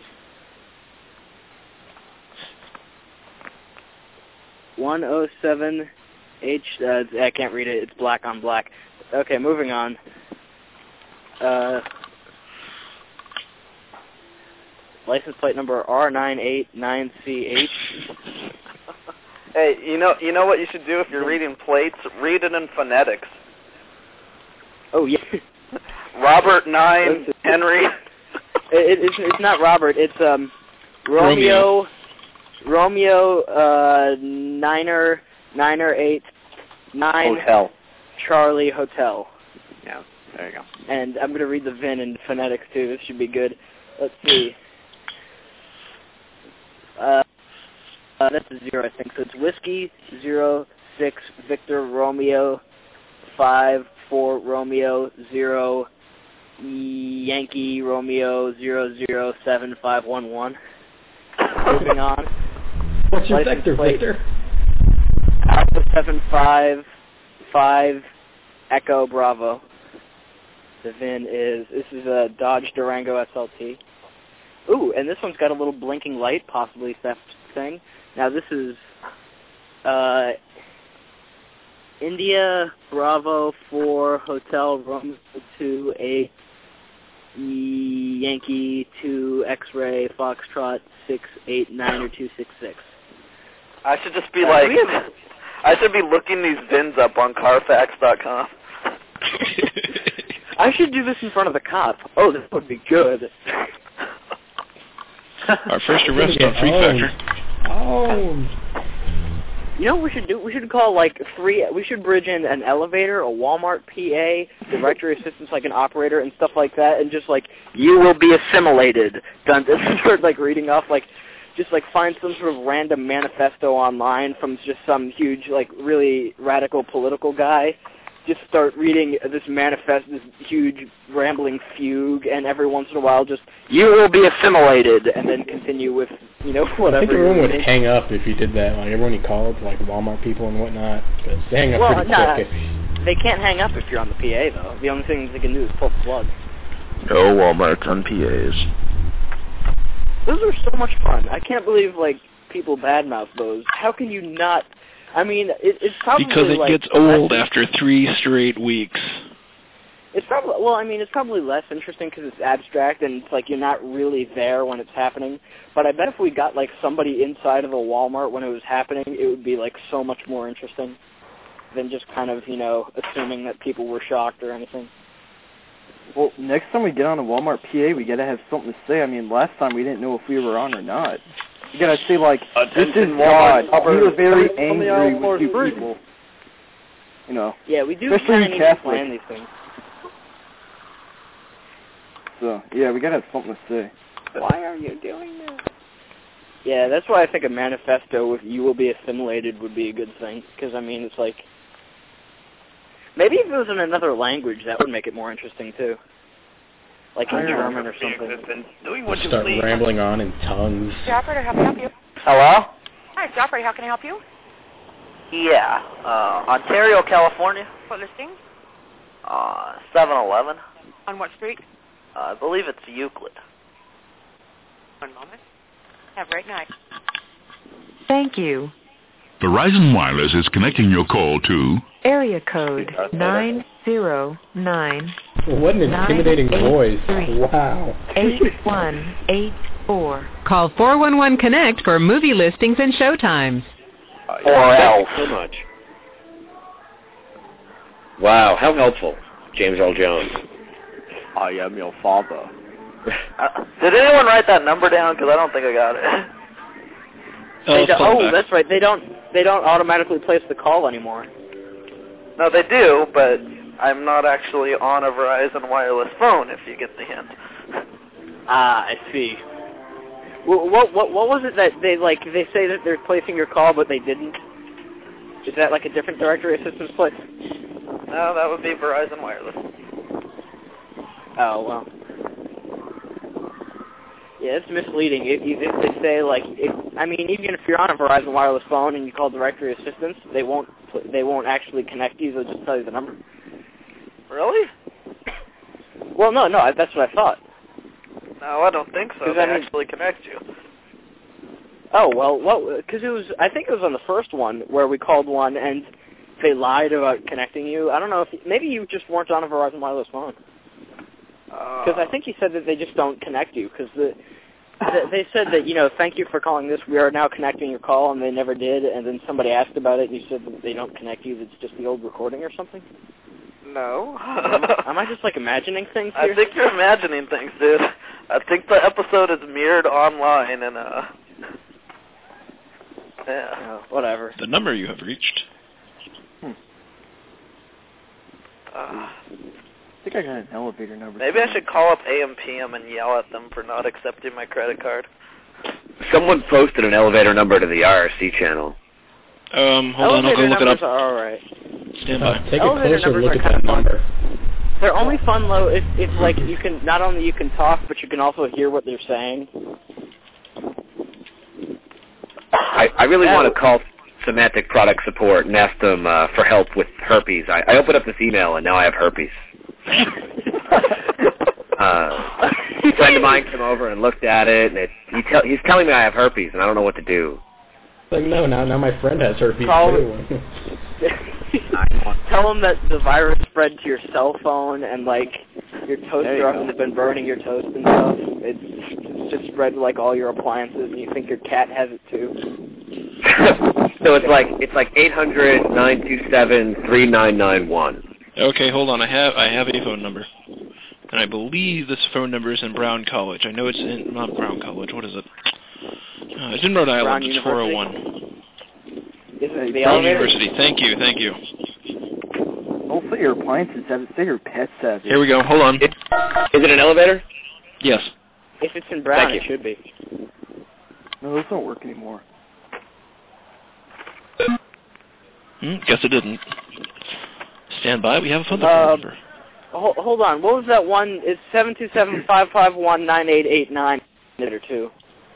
one oh seven H. Uh, I can't read it. It's black on black. Okay, moving on. Uh, license plate number R nine eight nine C H. Hey, you know, you know what you should do if you're reading plates? Read it in phonetics. Oh yeah. Robert nine Henry. It, it, it's it's not Robert. It's um Romeo Romeo uh Niner Niner eight nine Hotel. Charlie Hotel. Yeah, there you go. And I'm gonna read the V I N in phonetics too. This should be good. Let's see. Uh, uh that's a zero, I think. So it's whiskey zero six Victor Romeo five four Romeo zero Yankee Romeo zero zero seven five one one. Moving on. What's your License vector, plate. Victor? Alpha seven five five Echo Bravo. The V I N is, this is a Dodge Durango S L T. Ooh, and this one's got a little blinking light, possibly theft thing. Now this is uh, India Bravo four Hotel Romeo two eight Yankee two X-Ray Foxtrot six eight nine or two six six. I should just be like, I should be looking these V I Ns up on Carfax dot com. I should do this in front of the cop. Oh, this would be good. Our first arrest on Freak Factor. Oh. You know what we should do? We should call like three, we should bridge in an elevator, a Walmart P A, directory assistants like an operator and stuff like that, and just like, you will be assimilated. Done. Start like reading off like, just like find some sort of random manifesto online from just some huge, like really radical political guy. Just start reading this manifest, this huge rambling fugue, and every once in a while just, you will be assimilated, and then continue with, you know, whatever. I think everyone would hang up if you did that. Like everyone you called, like Walmart people and whatnot, because they hang up well, pretty nah, quick. If... They can't hang up if you're on the P A, though. The only thing they can do is pull the plug. No Walmart's on P As. Those are so much fun. I can't believe, like, people badmouth those. How can you not... I mean, it, it's probably because it like, gets old after three straight weeks. It's probably well. I mean, it's probably less interesting because it's abstract and it's like you're not really there when it's happening. But I bet if we got like somebody inside of a Walmart when it was happening, it would be like so much more interesting than just kind of you know assuming that people were shocked or anything. Well, next time we get on a Walmart P A, we gotta have something to say. I mean, last time we didn't know if we were on or not. You gotta say like, "This is God. We were very angry with you people." You know. Yeah, we do especially kind of need to plan these things. So yeah, we gotta have something to say. Why are you doing this? Yeah, that's why I think a manifesto with "you will be assimilated" would be a good thing. Because I mean, it's like maybe if it was in another language, that would make it more interesting too. Like in German or something. Doing what Start you rambling on in tongues. The operator, how can I help you? Hello? Hi, it's the operator. How can I help you? Yeah, uh, Ontario, California. What listing? Uh, seven eleven. On what street? Uh, I believe it's Euclid. One moment. Have a great night. Thank you. Verizon Wireless is connecting your call to Area code nine zero nine. What an intimidating voice. Wow. eight one eight four. Call four one one Connect for movie listings and showtimes. Or else. So much. Wow, how helpful, James Earl Jones. I am your father. Uh, did anyone write that number down? Because I don't think I got it. They do, oh, back. that's right. They don't. They don't automatically place the call anymore. No, they do, but I'm not actually on a Verizon wireless phone. If you get the hint. Ah, I see. Well, what what what was it that they like? They say that they're placing your call, but they didn't. Is that like a different directory assistance place? No, that would be Verizon Wireless. Oh well. Yeah, it's misleading. If, if they say like, if, I mean, even if you're on a Verizon Wireless phone and you call directory assistance, they won't they won't actually connect you. They'll just tell you the number. Really? Well, no, no, that's what I thought. No, I don't think so. They I mean, actually connect you. Oh well, what? Because it was, I think it was on the first one where we called one and they lied about connecting you. I don't know if maybe you just weren't on a Verizon Wireless phone. Because uh, I think he said that they just don't connect you. Because the, the they said that, you know, thank you for calling this. We are now connecting your call, and they never did. And then somebody asked about it, and you said that they don't connect you. It's just the old recording or something. No. am, I, am I just like imagining things here? I think you're imagining things, dude. I think the episode is mirrored online, and uh, yeah, oh, whatever. The number you have reached. Hmm. Uh, I think I got an elevator number. Maybe I should call up A M P M and yell at them for not accepting my credit card. Someone posted an elevator number to the I R C channel. Um, hold on, I'll go look it up. Are all right. Stand by. Uh, take elevator a closer look at kind that of fun. number. They're only fun though if, if like you can not only you can talk, but you can also hear what they're saying. I, I really yeah. want to call Semantic Product Support and ask them uh, for help with herpes. I, I opened up this email and now I have herpes. uh, a friend of mine came over and looked at it, and it, he tell, he's telling me I have herpes, and I don't know what to do. Like, no, now now my friend has herpes Call too. Tell them that the virus spread to your cell phone, and like your toaster oven has been burning your toast and stuff. It's, it's just spread to like all your appliances, and you think your cat has it too. So it's like it's like eight hundred, nine two seven, three nine nine one. Okay, hold on. I have I have a phone number, and I believe this phone number is in Brown College. I know it's in not Brown College. What is it? Uh, it's in Rhode Island. Brown it's University? four oh one. Is it the Brown elevator? University. Thank you, thank you. Don't say your appliances have it. Say your pets have it. Here we go. Hold on. It, is it an elevator? Yes. If it's in Brown, Thank it you. should be. No, those don't work anymore. Hmm, guess it didn't. Stand by. We have a phone Uh, number. Hold, hold on. What was that one? It's seven two seven five five one nine eight eight nine or two.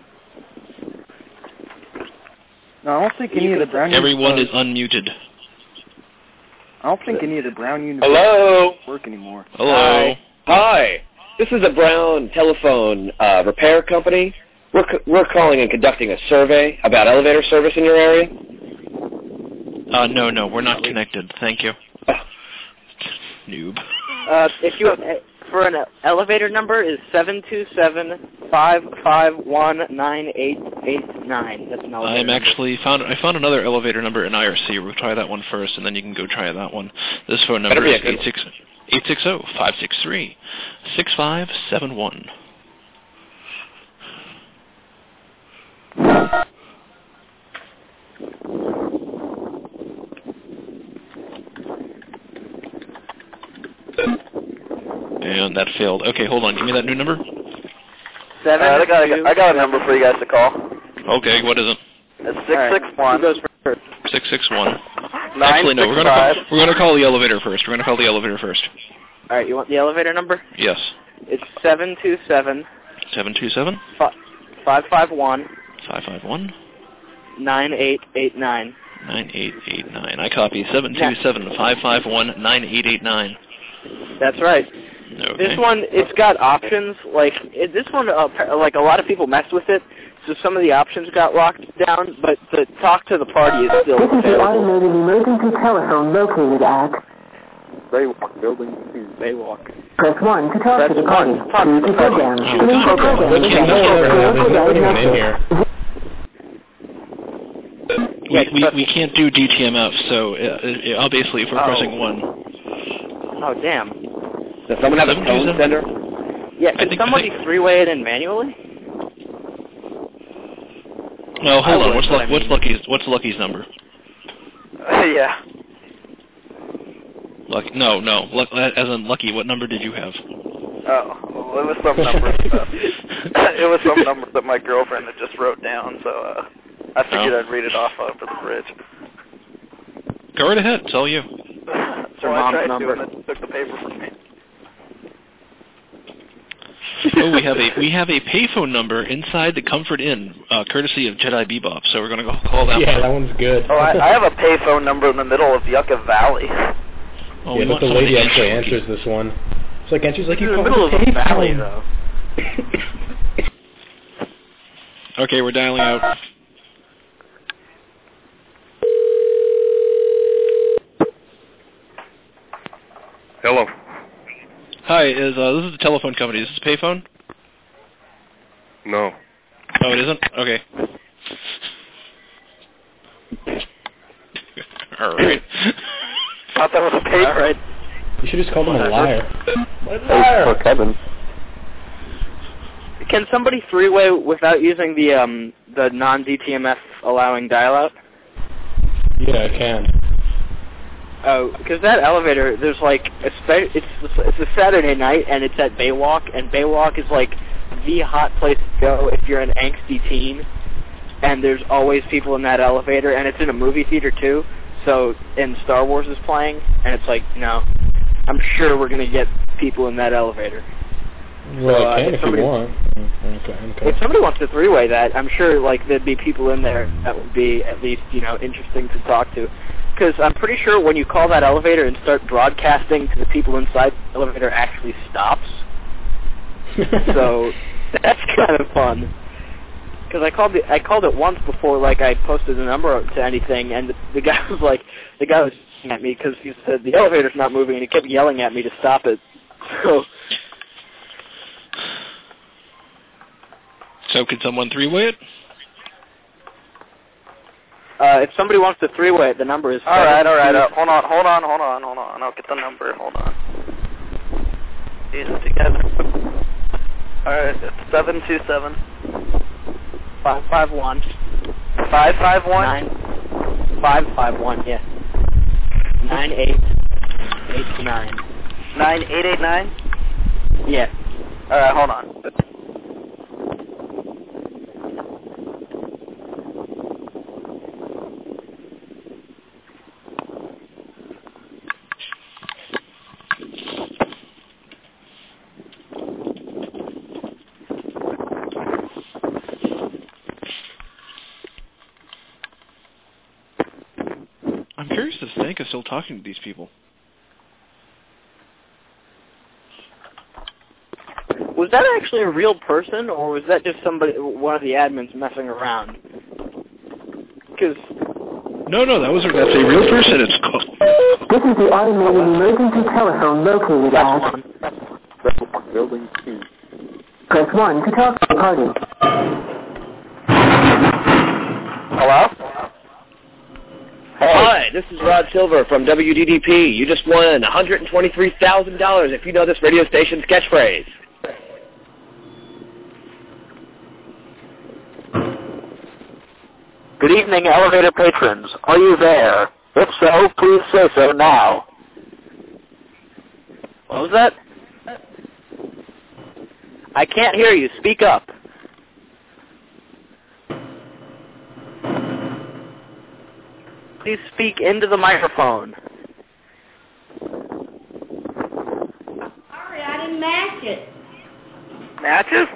No, I don't think any of the Brown. Everyone is uh, unmuted. I don't think any of the Brown University Hello? work anymore. Hello. Hi. Hi. This is a Brown telephone uh, repair company. We're c- we're calling and conducting a survey about elevator service in your area. Uh, no, no, we're not connected. Thank you. Noob. Uh, if you have, for an elevator number is seven two seven five five one nine eight eight nine. That's an elevator. I'm actually found. I found another elevator number in I R C. We'll try that one first, and then you can go try that one. This phone number Better be is a good eight six eight six zero five six three six five seven one. And that failed. Okay, hold on. Give me that new number. Seven. Uh, I got a, I got a number for you guys to call. Okay, what is it? It's six six one. Six six one. Nine Actually, no. six We're gonna five. call, we're gonna call the elevator first. We're gonna call the elevator first. All right. You want the elevator number? Yes. It's seven two seven Seven two seven five five one five five one nine eight eight nine. nine eight eight nine. I copy seven two seven five five one nine eight eight nine. That's right. Okay. This one, it's got options. Like it, this one, uh, like a lot of people mess with it, so some of the options got locked down. But the talk to the party is still This is the available. automated emergency telephone located at. Baywalk building two. Baywalk. Press one to talk Press to the one party. to talk Two to to the party. program. Oh, Three for God. program. Let's get Four this over for with. There's anyone in diagnosis. here. We, we we can't do D T M F, so uh, uh, obviously if we're Oh. pressing one. Oh damn. Does someone have a Seven two phone seven? sender? Yeah. I Can think- I somebody think- three-way it in manually? Well, hold I on. would, What's but Luck, I what's mean- Lucky's what's Lucky's number? Uh, yeah. Lucky, no, no. Luck, as in Lucky, what number did you have? Oh, well, it was some number. uh, it was some number that my girlfriend had just wrote down, so uh, I figured Oh. I'd read it off over the bridge. Go right ahead. It's all you. So I tried to, and it took the paper from me. Oh, we have a we have a payphone number inside the Comfort Inn, uh, courtesy of Jedi Bebop. So we're gonna go call that. Yeah, one. that one's good. Oh, I, I have a payphone number in the middle of Yucca Valley. Oh, yeah, we but the want lady somebody actually answer. answers this one. It's like, and she's like, you in the called middle of the a valley, payphone. though. Okay, we're dialing out. Hello. Hi, is uh, this is the telephone company. Is this a payphone? No. Oh, it isn't? Okay. All right. Thought that was a paper. All right. You should just call them a liar. For Kevin. Can somebody three-way without using the um the non-D T M F allowing dial-out? Yeah, I can. Oh, because that elevator, there's like a spe- it's it's a Saturday night and it's at Baywalk, and Baywalk is like the hot place to go if you're an angsty teen. And there's always people in that elevator, and it's in a movie theater too. So, and Star Wars is playing, and it's like, no, I'm sure we're gonna get people in that elevator. Well, So, I uh, can if if somebody- you want. Okay, okay. If somebody wants to three-way that, I'm sure like there'd be people in there that would be at least, you know, interesting to talk to. Because I'm pretty sure when you call that elevator and start broadcasting to the people inside, the elevator actually stops. So that's kind of fun. Because I called it, I called it once before, like I posted the number to anything, and the, the guy was like, the guy was yelling at me because he said the elevator's not moving, and he kept yelling at me to stop it. So. So could someone three-way it? Uh, if somebody wants to three-way it, the number is... All right, all right. Uh, hold on, hold on, hold on, hold on. I'll get the number. Hold on. Get it together. All right, it's seven two seven. five five one. five five one? Nine. five five one, yeah. nine eight eight nine. nine eight eight nine? Yeah. All right, hold on. I'm curious if Stank is still talking to these people. Was that actually a real person, or was that just somebody, one of the admins messing around? Because... No, no, that was a, that's a real person. It's called... This is the automated emergency telephone located at Building two. press one to talk to the party. Hello? Hey. Hi, this is Rod Silver from W D D P. You just won one hundred twenty-three thousand dollars if you know this radio station's catchphrase. Good evening, elevator patrons. Are you there? If so, please say so now. What was that? I can't hear you. Speak up. Please speak into the microphone. Sorry, I didn't match it. Matches?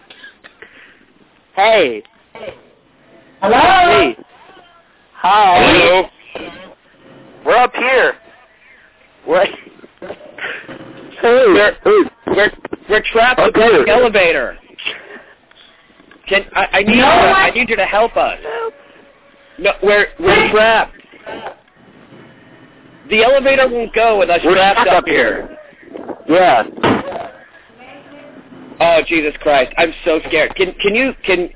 Hey. Hello? Hey. Hi. Hello? We're up here. What? Hey, we're, we're, we're trapped in the elevator. Can I, I need you to, I need you to help us. No, we're we're trapped. The elevator won't go with us We're trapped stuck up up here. Yeah. Oh Jesus Christ! I'm so scared. Can can you can?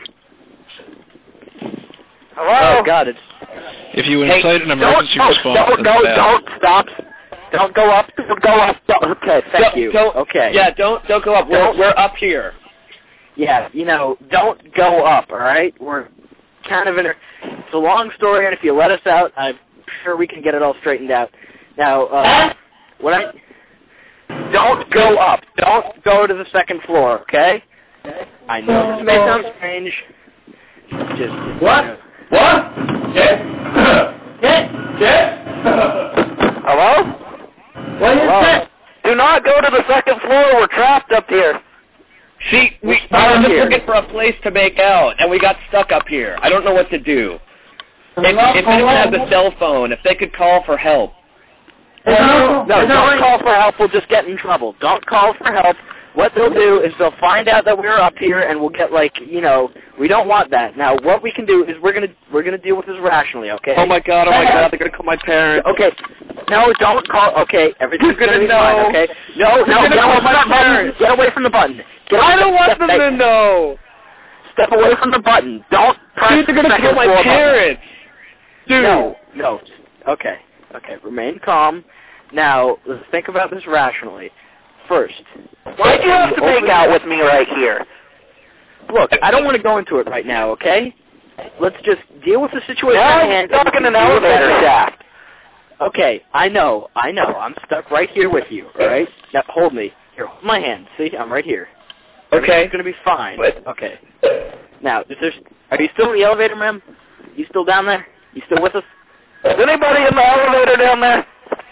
Hello? Oh God, it's. If you Hey, incite an emergency don't, response, Don't, that's don't, bad. don't stop. Don't go up. Don't go up. Don't. Okay, thank Don't- you. don't- okay. Yeah, don't don't go up. We're Don't- we're up here. Yeah, you know, don't go up, all right? We're kind of in a... It's a long story, and if you let us out, I'm sure we can get it all straightened out. Now, uh, what I... don't go up. Don't go to the second floor, okay? I know this may sound strange. Just what? What? Yes. Yes. Yes. Hello? What is Hello? that? Do not go to the second floor. We're trapped up here. See, we, we were just looking for a place to make out, and we got stuck up here. I don't know what to do. If, if anyone has a cell phone, if they could call for help. No, no, don't call for help. We'll just get in trouble. Don't call for help. What they'll do is they'll find out that we're up here, and we'll get like, you know, we don't want that. Now, what we can do is we're gonna we're gonna deal with this rationally, okay? Oh my God! Oh my God! They're gonna call my parents. Okay. No, don't call. Okay, everything's You're gonna be know. fine. Okay. No, You're no, gonna no. call my Stop button. parents. Get away from the button. Get I away- don't want step them back. to know. Step away from the button. Don't press Dude, they're the gonna second kill my floor parents. button. Dude. No, no. Okay, okay. Remain calm. Now, let's think about this rationally. First, Why'd you have to make out with me right here? Look, I don't want to go into it right now, okay? Let's just deal with the situation Now at I'm hand. stuck and in an deal with elevator that. shaft. Okay, I know, I know. I'm stuck right here with you, all right? Now, hold me. Here, hold my hand. See, I'm right here. Okay. It's going to be fine. Okay. Now, is there, are you still in the elevator, ma'am? You still down there? You still with us? Is anybody in the elevator down there?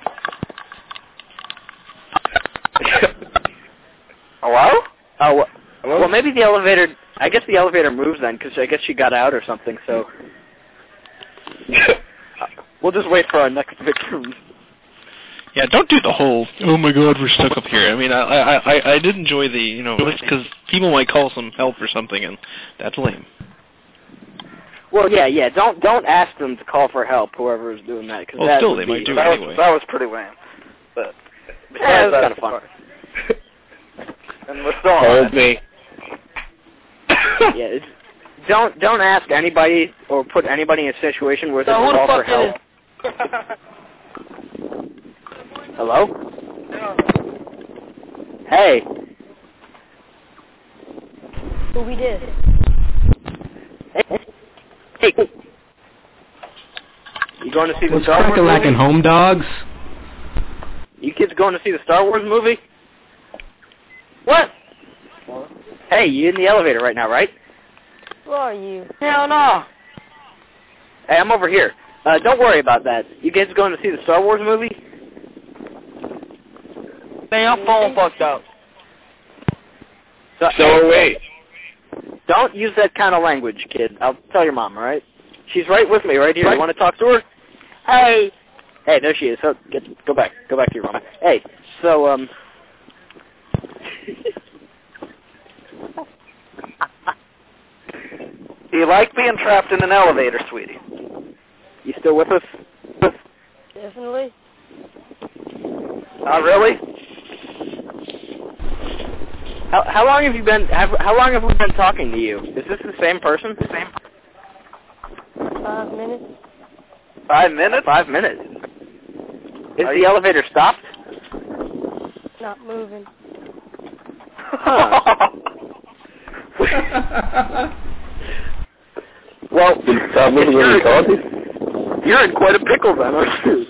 Hello? Oh, well, well, maybe the elevator, I guess the elevator moves then, because I guess she got out or something, so. We'll just wait for our next victim. Yeah, don't do the whole, oh my God, we're stuck up here. I mean, I I, I, I did enjoy the, you know, because people might call some help or something, and that's lame. Well, yeah, yeah, don't don't ask them to call for help, whoever is doing that. Cause Well, that still, would they be, might do that it was, anyway. that was pretty lame. But Yeah, it was kind of fun. And we're still on Hold it. me. Yeah, it's, don't don't ask anybody or put anybody in a situation where they So who can the call for fuck help. Hello? Hey. Who we did? Hey. Hey. You going to see the What's Star Wars crack-a-lackin' movie? home dogs? You kids going to see the Star Wars movie? What? Hey, you in the elevator right now, right? Who are you? Hell no. Hey, I'm over here. Uh, don't worry about that. You kids going to see the Star Wars movie? Man, your phone fucked up. So, So hey, are we. Don't use that kind of language, kid. I'll tell your mom, all right? She's right with me, right here. You want to talk to her? Hey. Hey, there she is. So, get, go back. Go back to your mom. Hey, so, um... Do you like being trapped in an elevator, sweetie? You still with us? Definitely. Not really? How how long have you been? Have, how long have we been talking to you? Is this the same person? The same. Five minutes. Five minutes? Five minutes. Is the elevator stopped? Not moving. Huh. Well, Stop moving when you called you? you're in quite a pickle then, aren't you?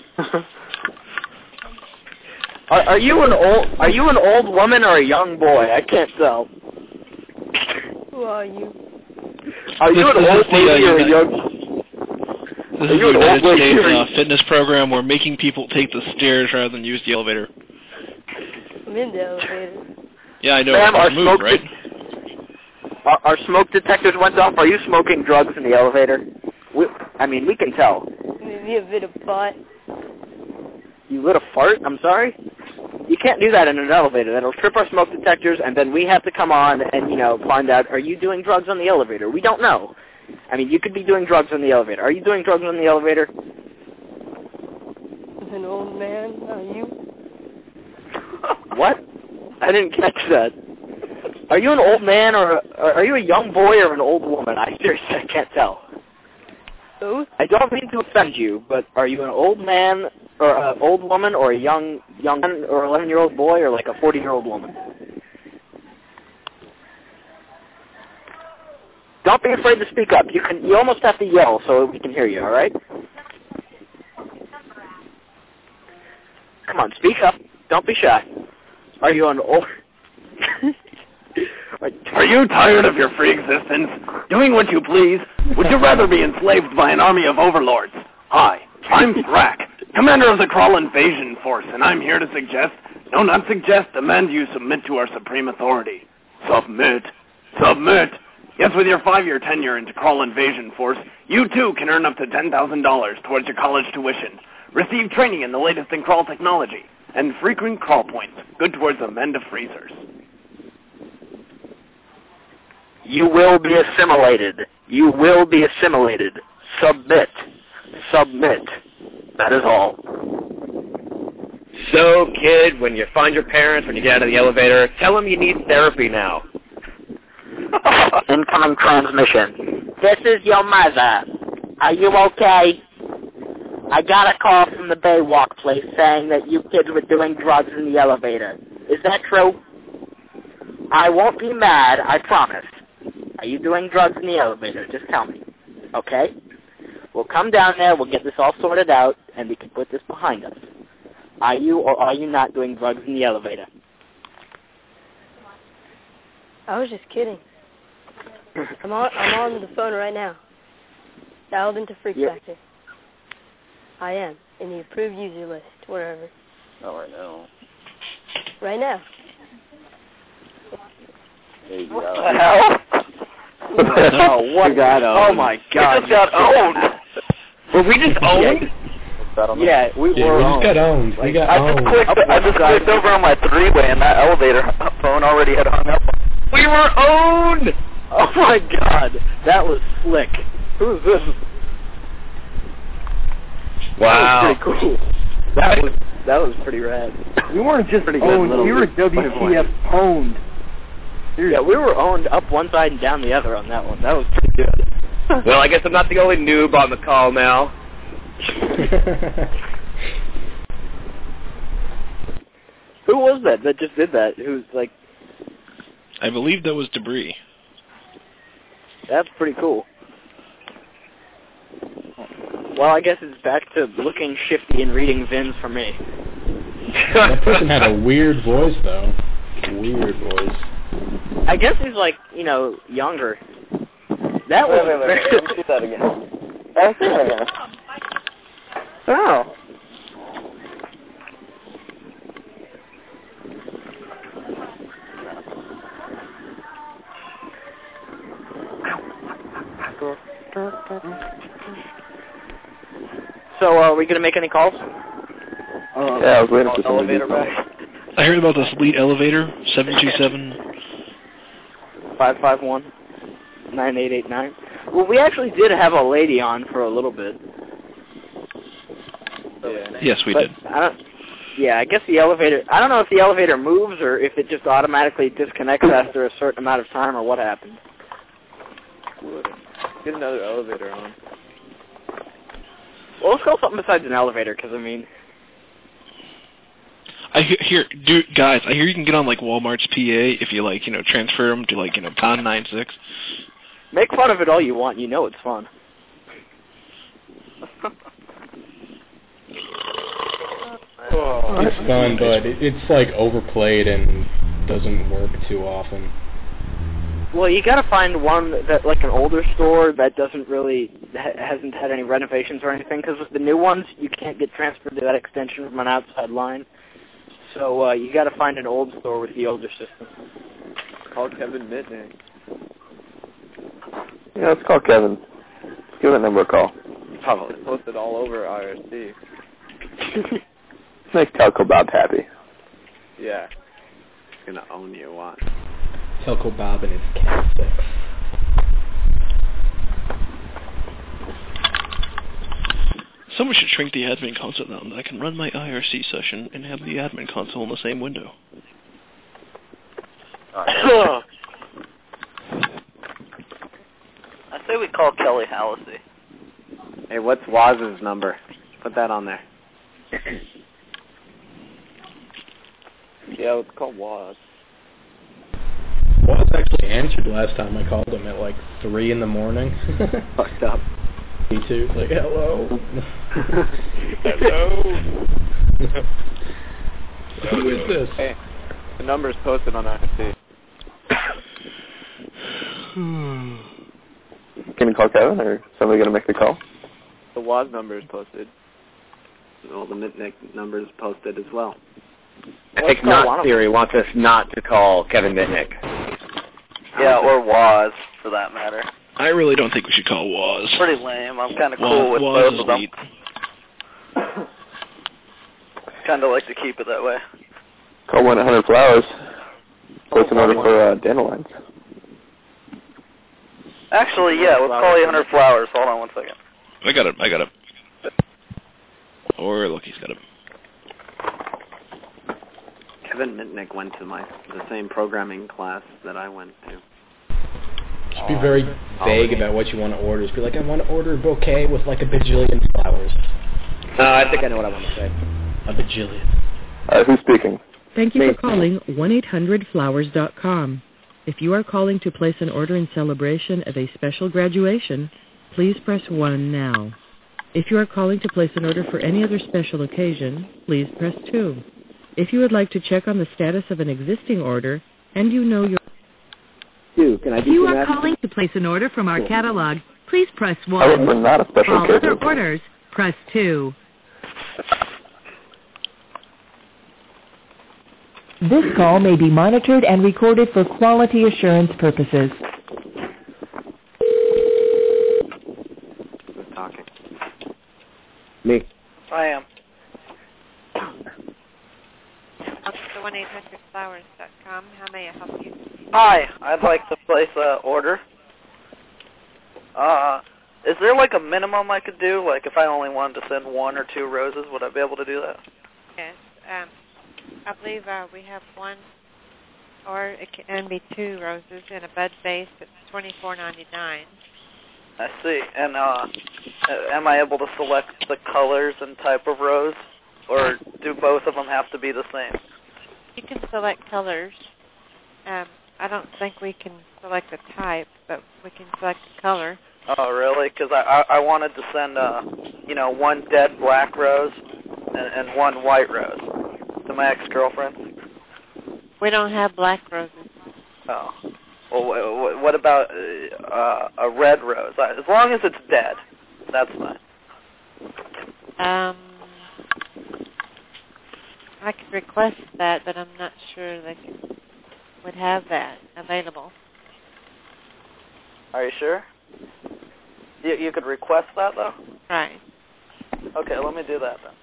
Are, are you an old Are you an old woman or a young boy? I can't tell. Who are you? Are you This- an this old is the, lady uh, or a United- young? This Are is you the an old United lady States or- uh, fitness program. We're making people take the stairs rather than use the elevator. I'm in the elevator. Yeah, I know. Ma'am, it's our moved, smoke right? Our, our smoke detectors went off. Are you smoking drugs in the elevator? We, I mean, we can tell. Maybe a bit of butt. You lit a fart? I'm sorry? You can't do that in an elevator. That'll trip our smoke detectors, and then we have to come on and, you know, find out, are you doing drugs on the elevator? We don't know. I mean, you could be doing drugs on the elevator. Are you doing drugs on the elevator? I'm an old man. Are you? What? I didn't catch that. Are you an old man, or, or are you a young boy or an old woman? I seriously I can't tell. Who? I don't mean to offend you, but are you an old man, or an old woman, or a young young man, or eleven-year-old boy, or like a forty-year-old woman? Don't be afraid to speak up. You can. You almost have to yell so we can hear you. All right? Come on, speak up. Don't be shy. Are you on or? Are you tired of your free existence? Doing what you please? Would you rather be enslaved by an army of overlords? Hi, I'm Thrak, commander of the Krull Invasion Force, and I'm here to suggest, no, not suggest, demand you submit to our supreme authority. Submit. Submit. Yes, with your five-year tenure into Krull Invasion Force, you too can earn up to ten thousand dollars towards your college tuition, receive training in the latest in Krull technology, and frequent Krull points, good towards the mend of freezers. You will be assimilated. You will be assimilated. Submit. Submit. That is all. So, kid, when you find your parents, when you get out of the elevator, tell them you need therapy now. Incoming transmission. This is your mother. Are you okay? I got a call from the Baywalk place saying that you kids were doing drugs in the elevator. Is that true? I won't be mad, I promise. Are you doing drugs in the elevator? Just tell me. Okay? We'll come down there, we'll get this all sorted out, and we can put this behind us. Are you or are you not doing drugs in the elevator? I was just kidding. I'm on, I'm on the phone right now. Dialed into Freak Yep. Factor. I am, in the approved user list, wherever. Oh, I know. Right now. There you go. What the hell? Oh, what? got owned. Oh, my God. We just got owned. Were we just owned? Yeah, we Yeah, were we owned. just got owned. We got I owned. just clicked, I just clicked over on my three-way, and that elevator phone already had hung up. We were owned! Oh, my God. That was slick. Who's this? Wow. That was pretty cool. That was, that was pretty rad. We weren't just Pretty good owned, little we were funny W T voice. F owned. Yeah, we were owned up one side and down the other on that one. That was pretty good. Well, I guess I'm not the only noob on the call now. Who was that that just did that? Who's like, I believe that was Debris. that's pretty cool. Well, I guess it's back to looking shifty and reading Vins for me. That person had a weird voice, though. Weird voice. I guess he's like, you know, younger. That was... Wait, wait, wait. Let me see that again. Let me see that again. Oh. So, uh, are we going to make any calls? Uh, Yeah, I was waiting for somebody to elevator do back. I heard about this elite elevator, seven two seven. five five one, nine eight eight nine. Well, we actually did have a lady on for a little bit. Yeah. Yes, we but did. I don't, yeah, I guess the elevator, I don't know if the elevator moves or if it just automatically disconnects after a certain amount of time or what happened. Get another elevator on. Well, let's go something besides an elevator, because, I mean... I hear, here, dude, guys, I hear you can get on, like, Walmart's P A if you, like, you know, transfer them to, like, you know, pound nine six. Make fun of it all you want, you know it's fun. It's fun, but it, it's, like, overplayed and doesn't work too often. Well, you gotta find one that, like, an older store that doesn't really, ha- hasn't had any renovations or anything, because with the new ones, you can't get transferred to that extension from an outside line. So, uh, you gotta find an old store with the older system. Call Kevin Mitnick. Yeah, let's call Kevin. Give that number a call. Probably. Posted all over I R C. Make Telco Bob happy. Yeah. He's gonna own you, what? Telco Bob and his cat six. Someone should shrink the admin console down that I can run my I R C session and have the admin console in the same window. I say we call Kelly Hallisey. Hey, what's Waz's number? Put that on there. Yeah, let's call Waz. Waz actually answered last time I called him at like three in the morning. Fucked up. Me too. Like, hello. Hello. Who is this? Hey, The number's posted on I F C. Can you call Kevin, or is somebody going to make the call? The W A S number is posted. All the Mitnick numbers posted as well. I think Not Theory wants us not to call Kevin Mitnick. Yeah, or W A S, for that matter. I really don't think we should call W A S. Pretty lame. I'm kind of cool with W A S both is of them. neat. Kind of like to keep it that way. Call one eight hundred flowers. Place an order for uh, dandelions. Actually, yeah, let's call eight hundred flowers. Hold on one second. I got it. I got it. Or look, he's got it. Kevin Mitnick went to my the same programming class that I went to. Just be very vague about what you want to order. Just be like, I want to order a bouquet with like a bajillion flowers. Uh, I think I know what I want to say. A bajillion. Uh, who's speaking? Thank you for calling one eight hundred flowers dot com. If you are calling to place an order in celebration of a special graduation, please press one now. If you are calling to place an order for any other special occasion, please press two. If you would like to check on the status of an existing order and you know your... Two, can I If do you that? are calling to place an order from our Cool. catalog, please press I would one. bring that a special For all occasion. other orders, press two. This call may be monitored and recorded for quality assurance purposes. Who's talking? Me. I am. Welcome to one eight hundred flowers dot com. How may I help you? Hi, I'd like to place an order. Uh, is there like a minimum I could do? Like if I only wanted to send one or two roses, would I be able to do that? Yes. Um, I believe uh, we have one, or it can be two roses in a bud vase at twenty-four ninety-nine. I see. And uh, am I able to select the colors and type of rose, or do both of them have to be the same? You can select colors. Um, I don't think we can select a type, but we can select a color. Oh, really? Because I, I I wanted to send uh you know one dead black rose and, and one white rose to my ex-girlfriend. We don't have black roses. Oh. Well, wh- wh- what about uh, a red rose? Uh, As long as it's dead, that's fine. Um, I could request that, but I'm not sure they could, would have that available. Are you sure? You you could request that though. Right. Okay, let me do that then.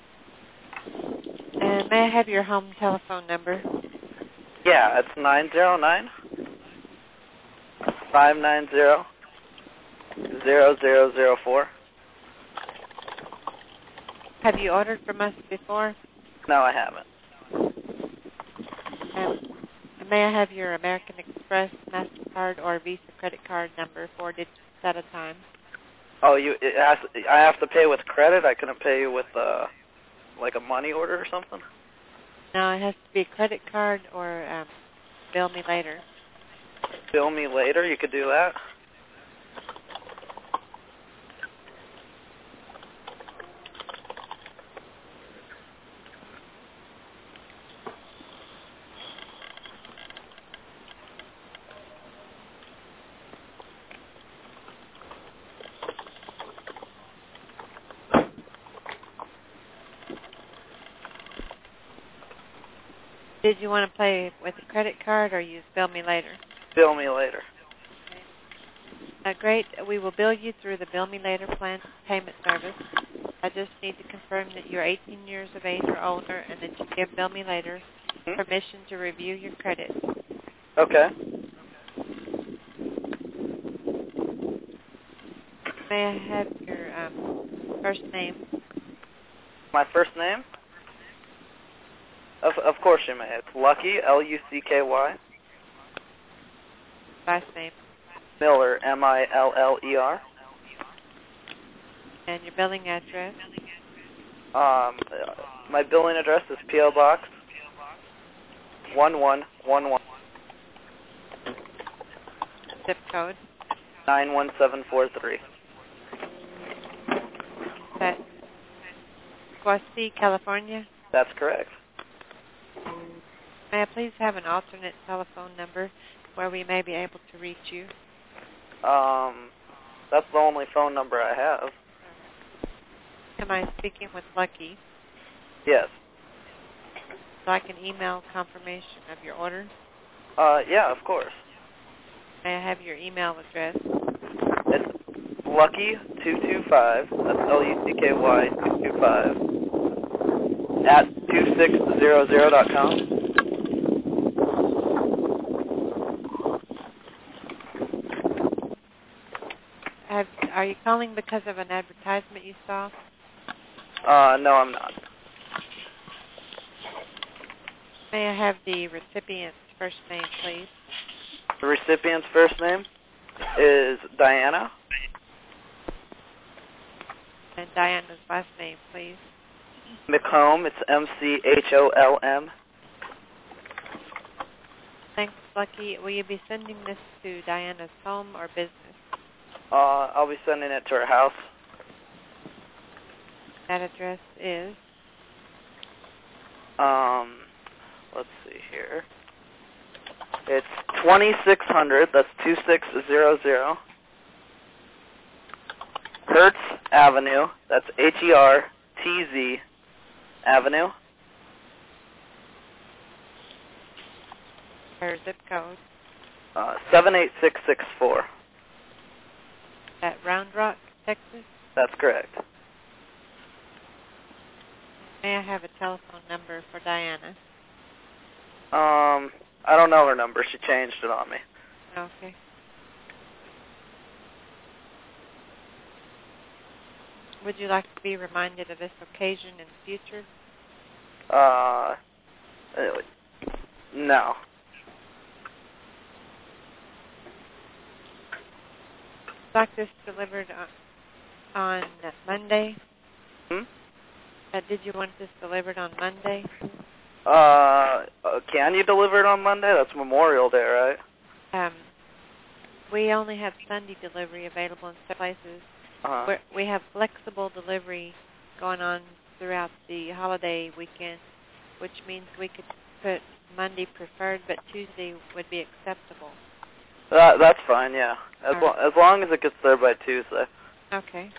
And may I have your home telephone number? Yeah, it's nine zero nine five nine zero zero zero zero four. Have you ordered from us before? No, I haven't. Um, may I have your American Express, MasterCard, or Visa credit card number, four digits at a time? Oh, you it has, I have to pay with credit? I couldn't pay you with uh, like a money order or something? No, it has to be a credit card or um, bill me later. Bill me later? You could do that? Did you want to play with a credit card or use bill me later? Bill me later. Uh, great. We will bill you through the Bill Me Later plan payment service. I just need to confirm that you're eighteen years of age or older and that you give Bill Me Later Hmm? permission to review your credit. Okay. May I have your um, first name? My first name? Of of course you may. It's Lucky, L U C K Y. Last name? Miller, M I L L E R. And your billing address? Um, my billing address is P O Box one one one one. Zip code? nine one seven four three. That's Quasi, California? That's correct. May I please have an alternate telephone number where we may be able to reach you? Um, that's the only phone number I have. Am I speaking with Lucky? Yes. So I can email confirmation of your order? Uh, yeah, of course. May I have your email address? It's Lucky two two five, that's L U C K Y two two five, at two six zero zero dot com. Have, are you calling because of an advertisement you saw? Uh, no, I'm not. May I have the recipient's first name, please? The recipient's first name is Diana. And Diana's last name, please. McComb, it's M C H O L M. Thanks, Lucky. Will you be sending this to Diana's home or business? Uh, I'll be sending it to her house. That address is? Um, let's see here. It's twenty-six hundred, that's two six zero zero. Hertz Avenue, that's H E R T Z Avenue. Her zip code? Uh, seven eight six six four. At Round Rock, Texas? That's correct. May I have a telephone number for Diana? Um, I don't know her number. She changed it on me. Okay. Would you like to be reminded of this occasion in the future? Uh, no. Like this delivered on, on Monday? Hmm? Uh, did you want this delivered on Monday? Uh, uh, can you deliver it on Monday? That's Memorial Day, right? Um, we only have Sunday delivery available in some places. Uh-huh. We're, we have flexible delivery going on throughout the holiday weekend, which means we could put Monday preferred, but Tuesday would be acceptable. That, that's fine, yeah. As, All lo- right. as long as it gets there by Tuesday. Okay.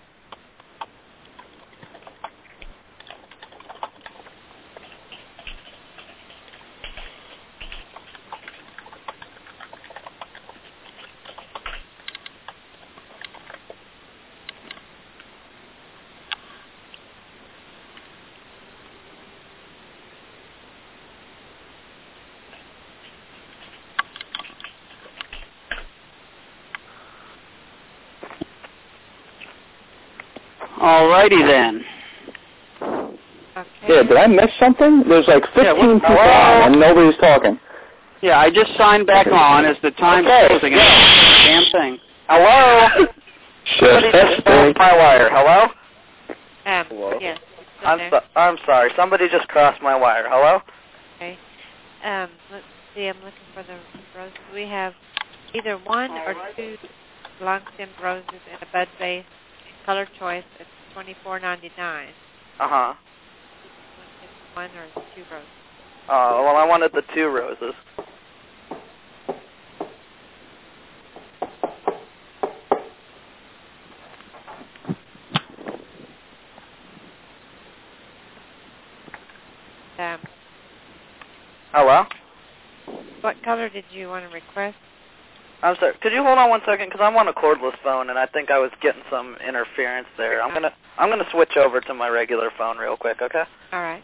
Alrighty then. Okay. Yeah, did I miss something? There's like fifteen Yeah, what- people hello? on and nobody's talking. Yeah, I just signed back on as the time's Okay, closing. yeah. Damn thing. Hello? Somebody just crossed my wire. Hello? Um, Hello? yes. I'm, so- I'm sorry. Somebody just crossed my wire. Hello? Okay. Um, let's see. I'm looking for the roses. We have either one or two long-stemmed roses in a bud vase. Color choice. It's twenty-four ninety-nine. Uh-huh. One or two roses. Uh, well, I wanted the two roses. Um, Hello? what color did you want to request? I'm sorry. Could you hold on one second? Because I'm on a cordless phone, and I think I was getting some interference there. I'm gonna I'm gonna switch over to my regular phone real quick. Okay? All right.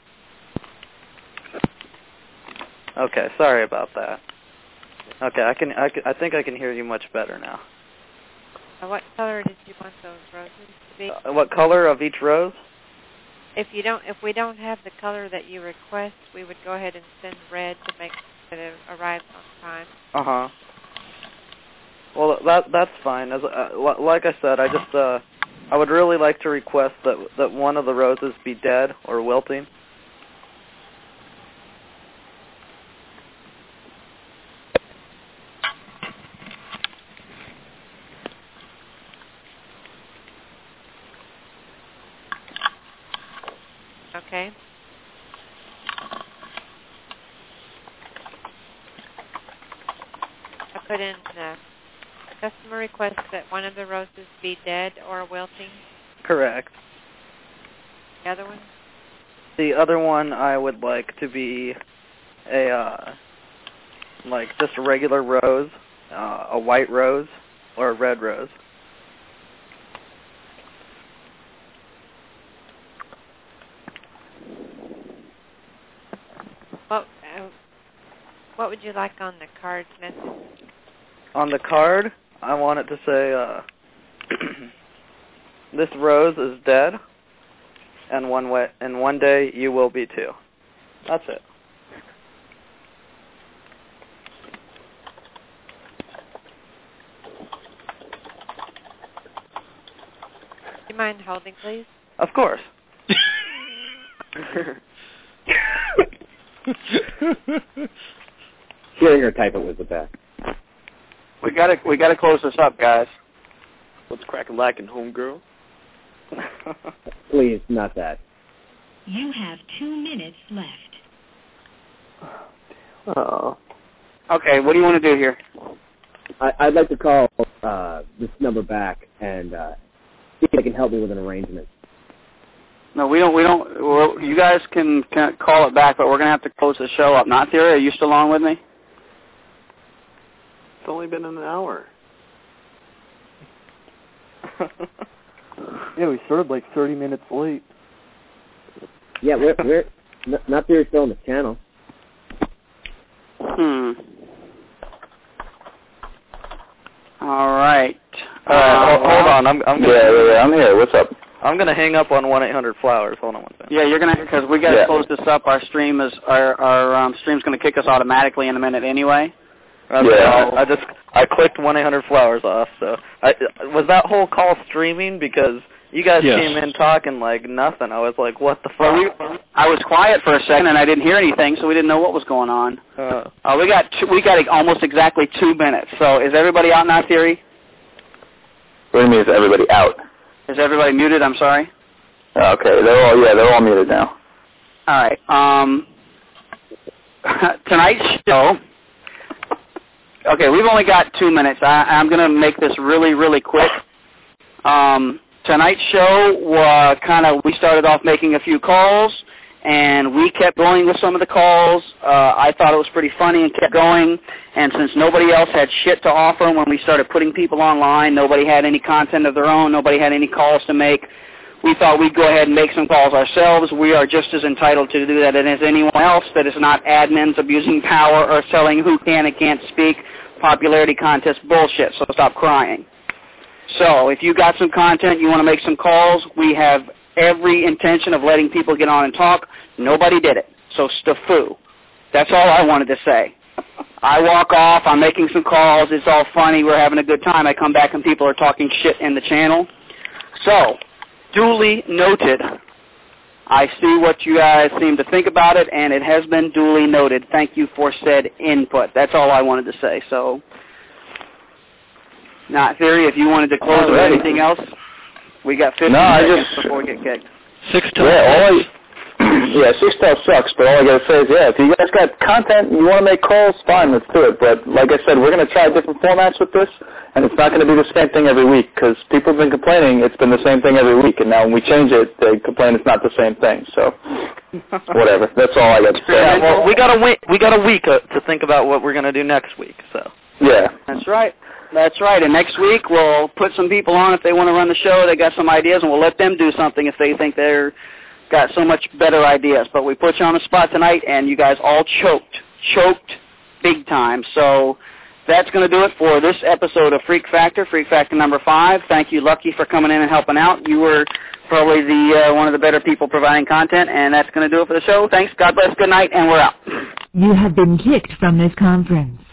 Okay. Sorry about that. Okay. I can I can, I think I can hear you much better now. Uh, what color did you want those roses to be? Uh, what color of each rose? If you don't, if we don't have the color that you request, we would go ahead and send red to make sure that it arrives on time. Uh huh. Well, that that's fine. As uh, l- like I said, I just uh, I would really like to request that that one of the roses be dead or wilting. Okay. put in uh, customer request that one of the roses be dead or wilting. Correct. The other one? The other one I would like to be a, uh, like just a regular rose, uh, a white rose, or a red rose. What, uh, what would you like on the card's message? On the card, I want it to say, uh, this rose is dead, and one way, and one day you will be too. That's it. Do you mind holding, please? Of course. Hearing her type it was the best. We gotta, we gotta close this up, guys. What's cracking lacking, homegirl? Please, not that. You have two minutes left. Oh. Okay, what do you want to do here? I, I'd like to call uh, this number back and uh, see if they can help me with an arrangement. No, we don't. We don't. Well, you guys can, can call it back, but we're gonna have to close the show up. Not Theory. Are you still on with me? It's only been an hour. Yeah, we started like thirty minutes late. Yeah, we're we're n- not Theory still on the channel. Hmm. All right. Uh, uh, hold on. I'm. I'm gonna, yeah, yeah, yeah. I'm here. What's up? I'm gonna hang up on one eight hundred flowers. Hold on one second. Yeah, you're gonna because we gotta Yeah. close this up. Our stream is our our um, stream's gonna kick us automatically in a minute anyway. Okay, Yeah. I, I just I clicked one eight hundred flowers off. So I was that whole call streaming because you guys Yes. came in talking like nothing. I was like, what the fuck? Well, we, I was quiet for a second and I didn't hear anything, so we didn't know what was going on. Uh, Uh, we got two, we got almost exactly two minutes. So is everybody out now, Theory? What do you mean is everybody out? Is everybody muted? I'm sorry. Okay, they're all, yeah, they're all muted now. All right. Um, tonight's show. Okay, we've only got two minutes. I, I'm going to make this really, really quick. Um, tonight's show, uh, kind of, we started off making a few calls, and we kept going with some of the calls. Uh, I thought it was pretty funny and kept going. And since nobody else had shit to offer when we started putting people online, nobody had any content of their own, nobody had any calls to make, we thought we'd go ahead and make some calls ourselves. We are just as entitled to do that as anyone else that is not admins abusing power or selling who can and can't speak popularity contest bullshit, so stop crying. So if you got some content, you want to make some calls, we have every intention of letting people get on and talk. Nobody did it, so stafoo. That's all I wanted to say. I walk off, I'm making some calls, it's all funny, we're having a good time. I come back and people are talking shit in the channel. So, duly noted. I see what you guys seem to think about it, and it has been duly noted. Thank you for said input. That's all I wanted to say. So, not Theory, if you wanted to close with anything else, we got fifteen No, I seconds just- before we get kicked. Six till Yeah, all I, yeah, six twelve sucks, but all I gotta say is, yeah, if you guys got content and you want to make calls, fine, let's do it. But like I said, we're gonna try different formats with this, and it's not gonna be the same thing every week because people have been complaining it's been the same thing every week, and now when we change it, they complain it's not the same thing. So whatever. That's all I got to say. yeah, well, we got a week. We got a week uh, to think about what we're gonna do next week. So Yeah. That's right. That's right. And next week we'll put some people on if they want to run the show. They got some ideas, and we'll let them do something if they think they're got so much better ideas. But we put you on the spot tonight, and you guys all choked, choked big time. So that's going to do it for this episode of Freak Factor, Freak Factor number five. Thank you, Lucky, for coming in and helping out. You were probably the uh, one of the better people providing content, and that's going to do it for the show. Thanks. God bless. Good night, and we're out. You have been kicked from this conference.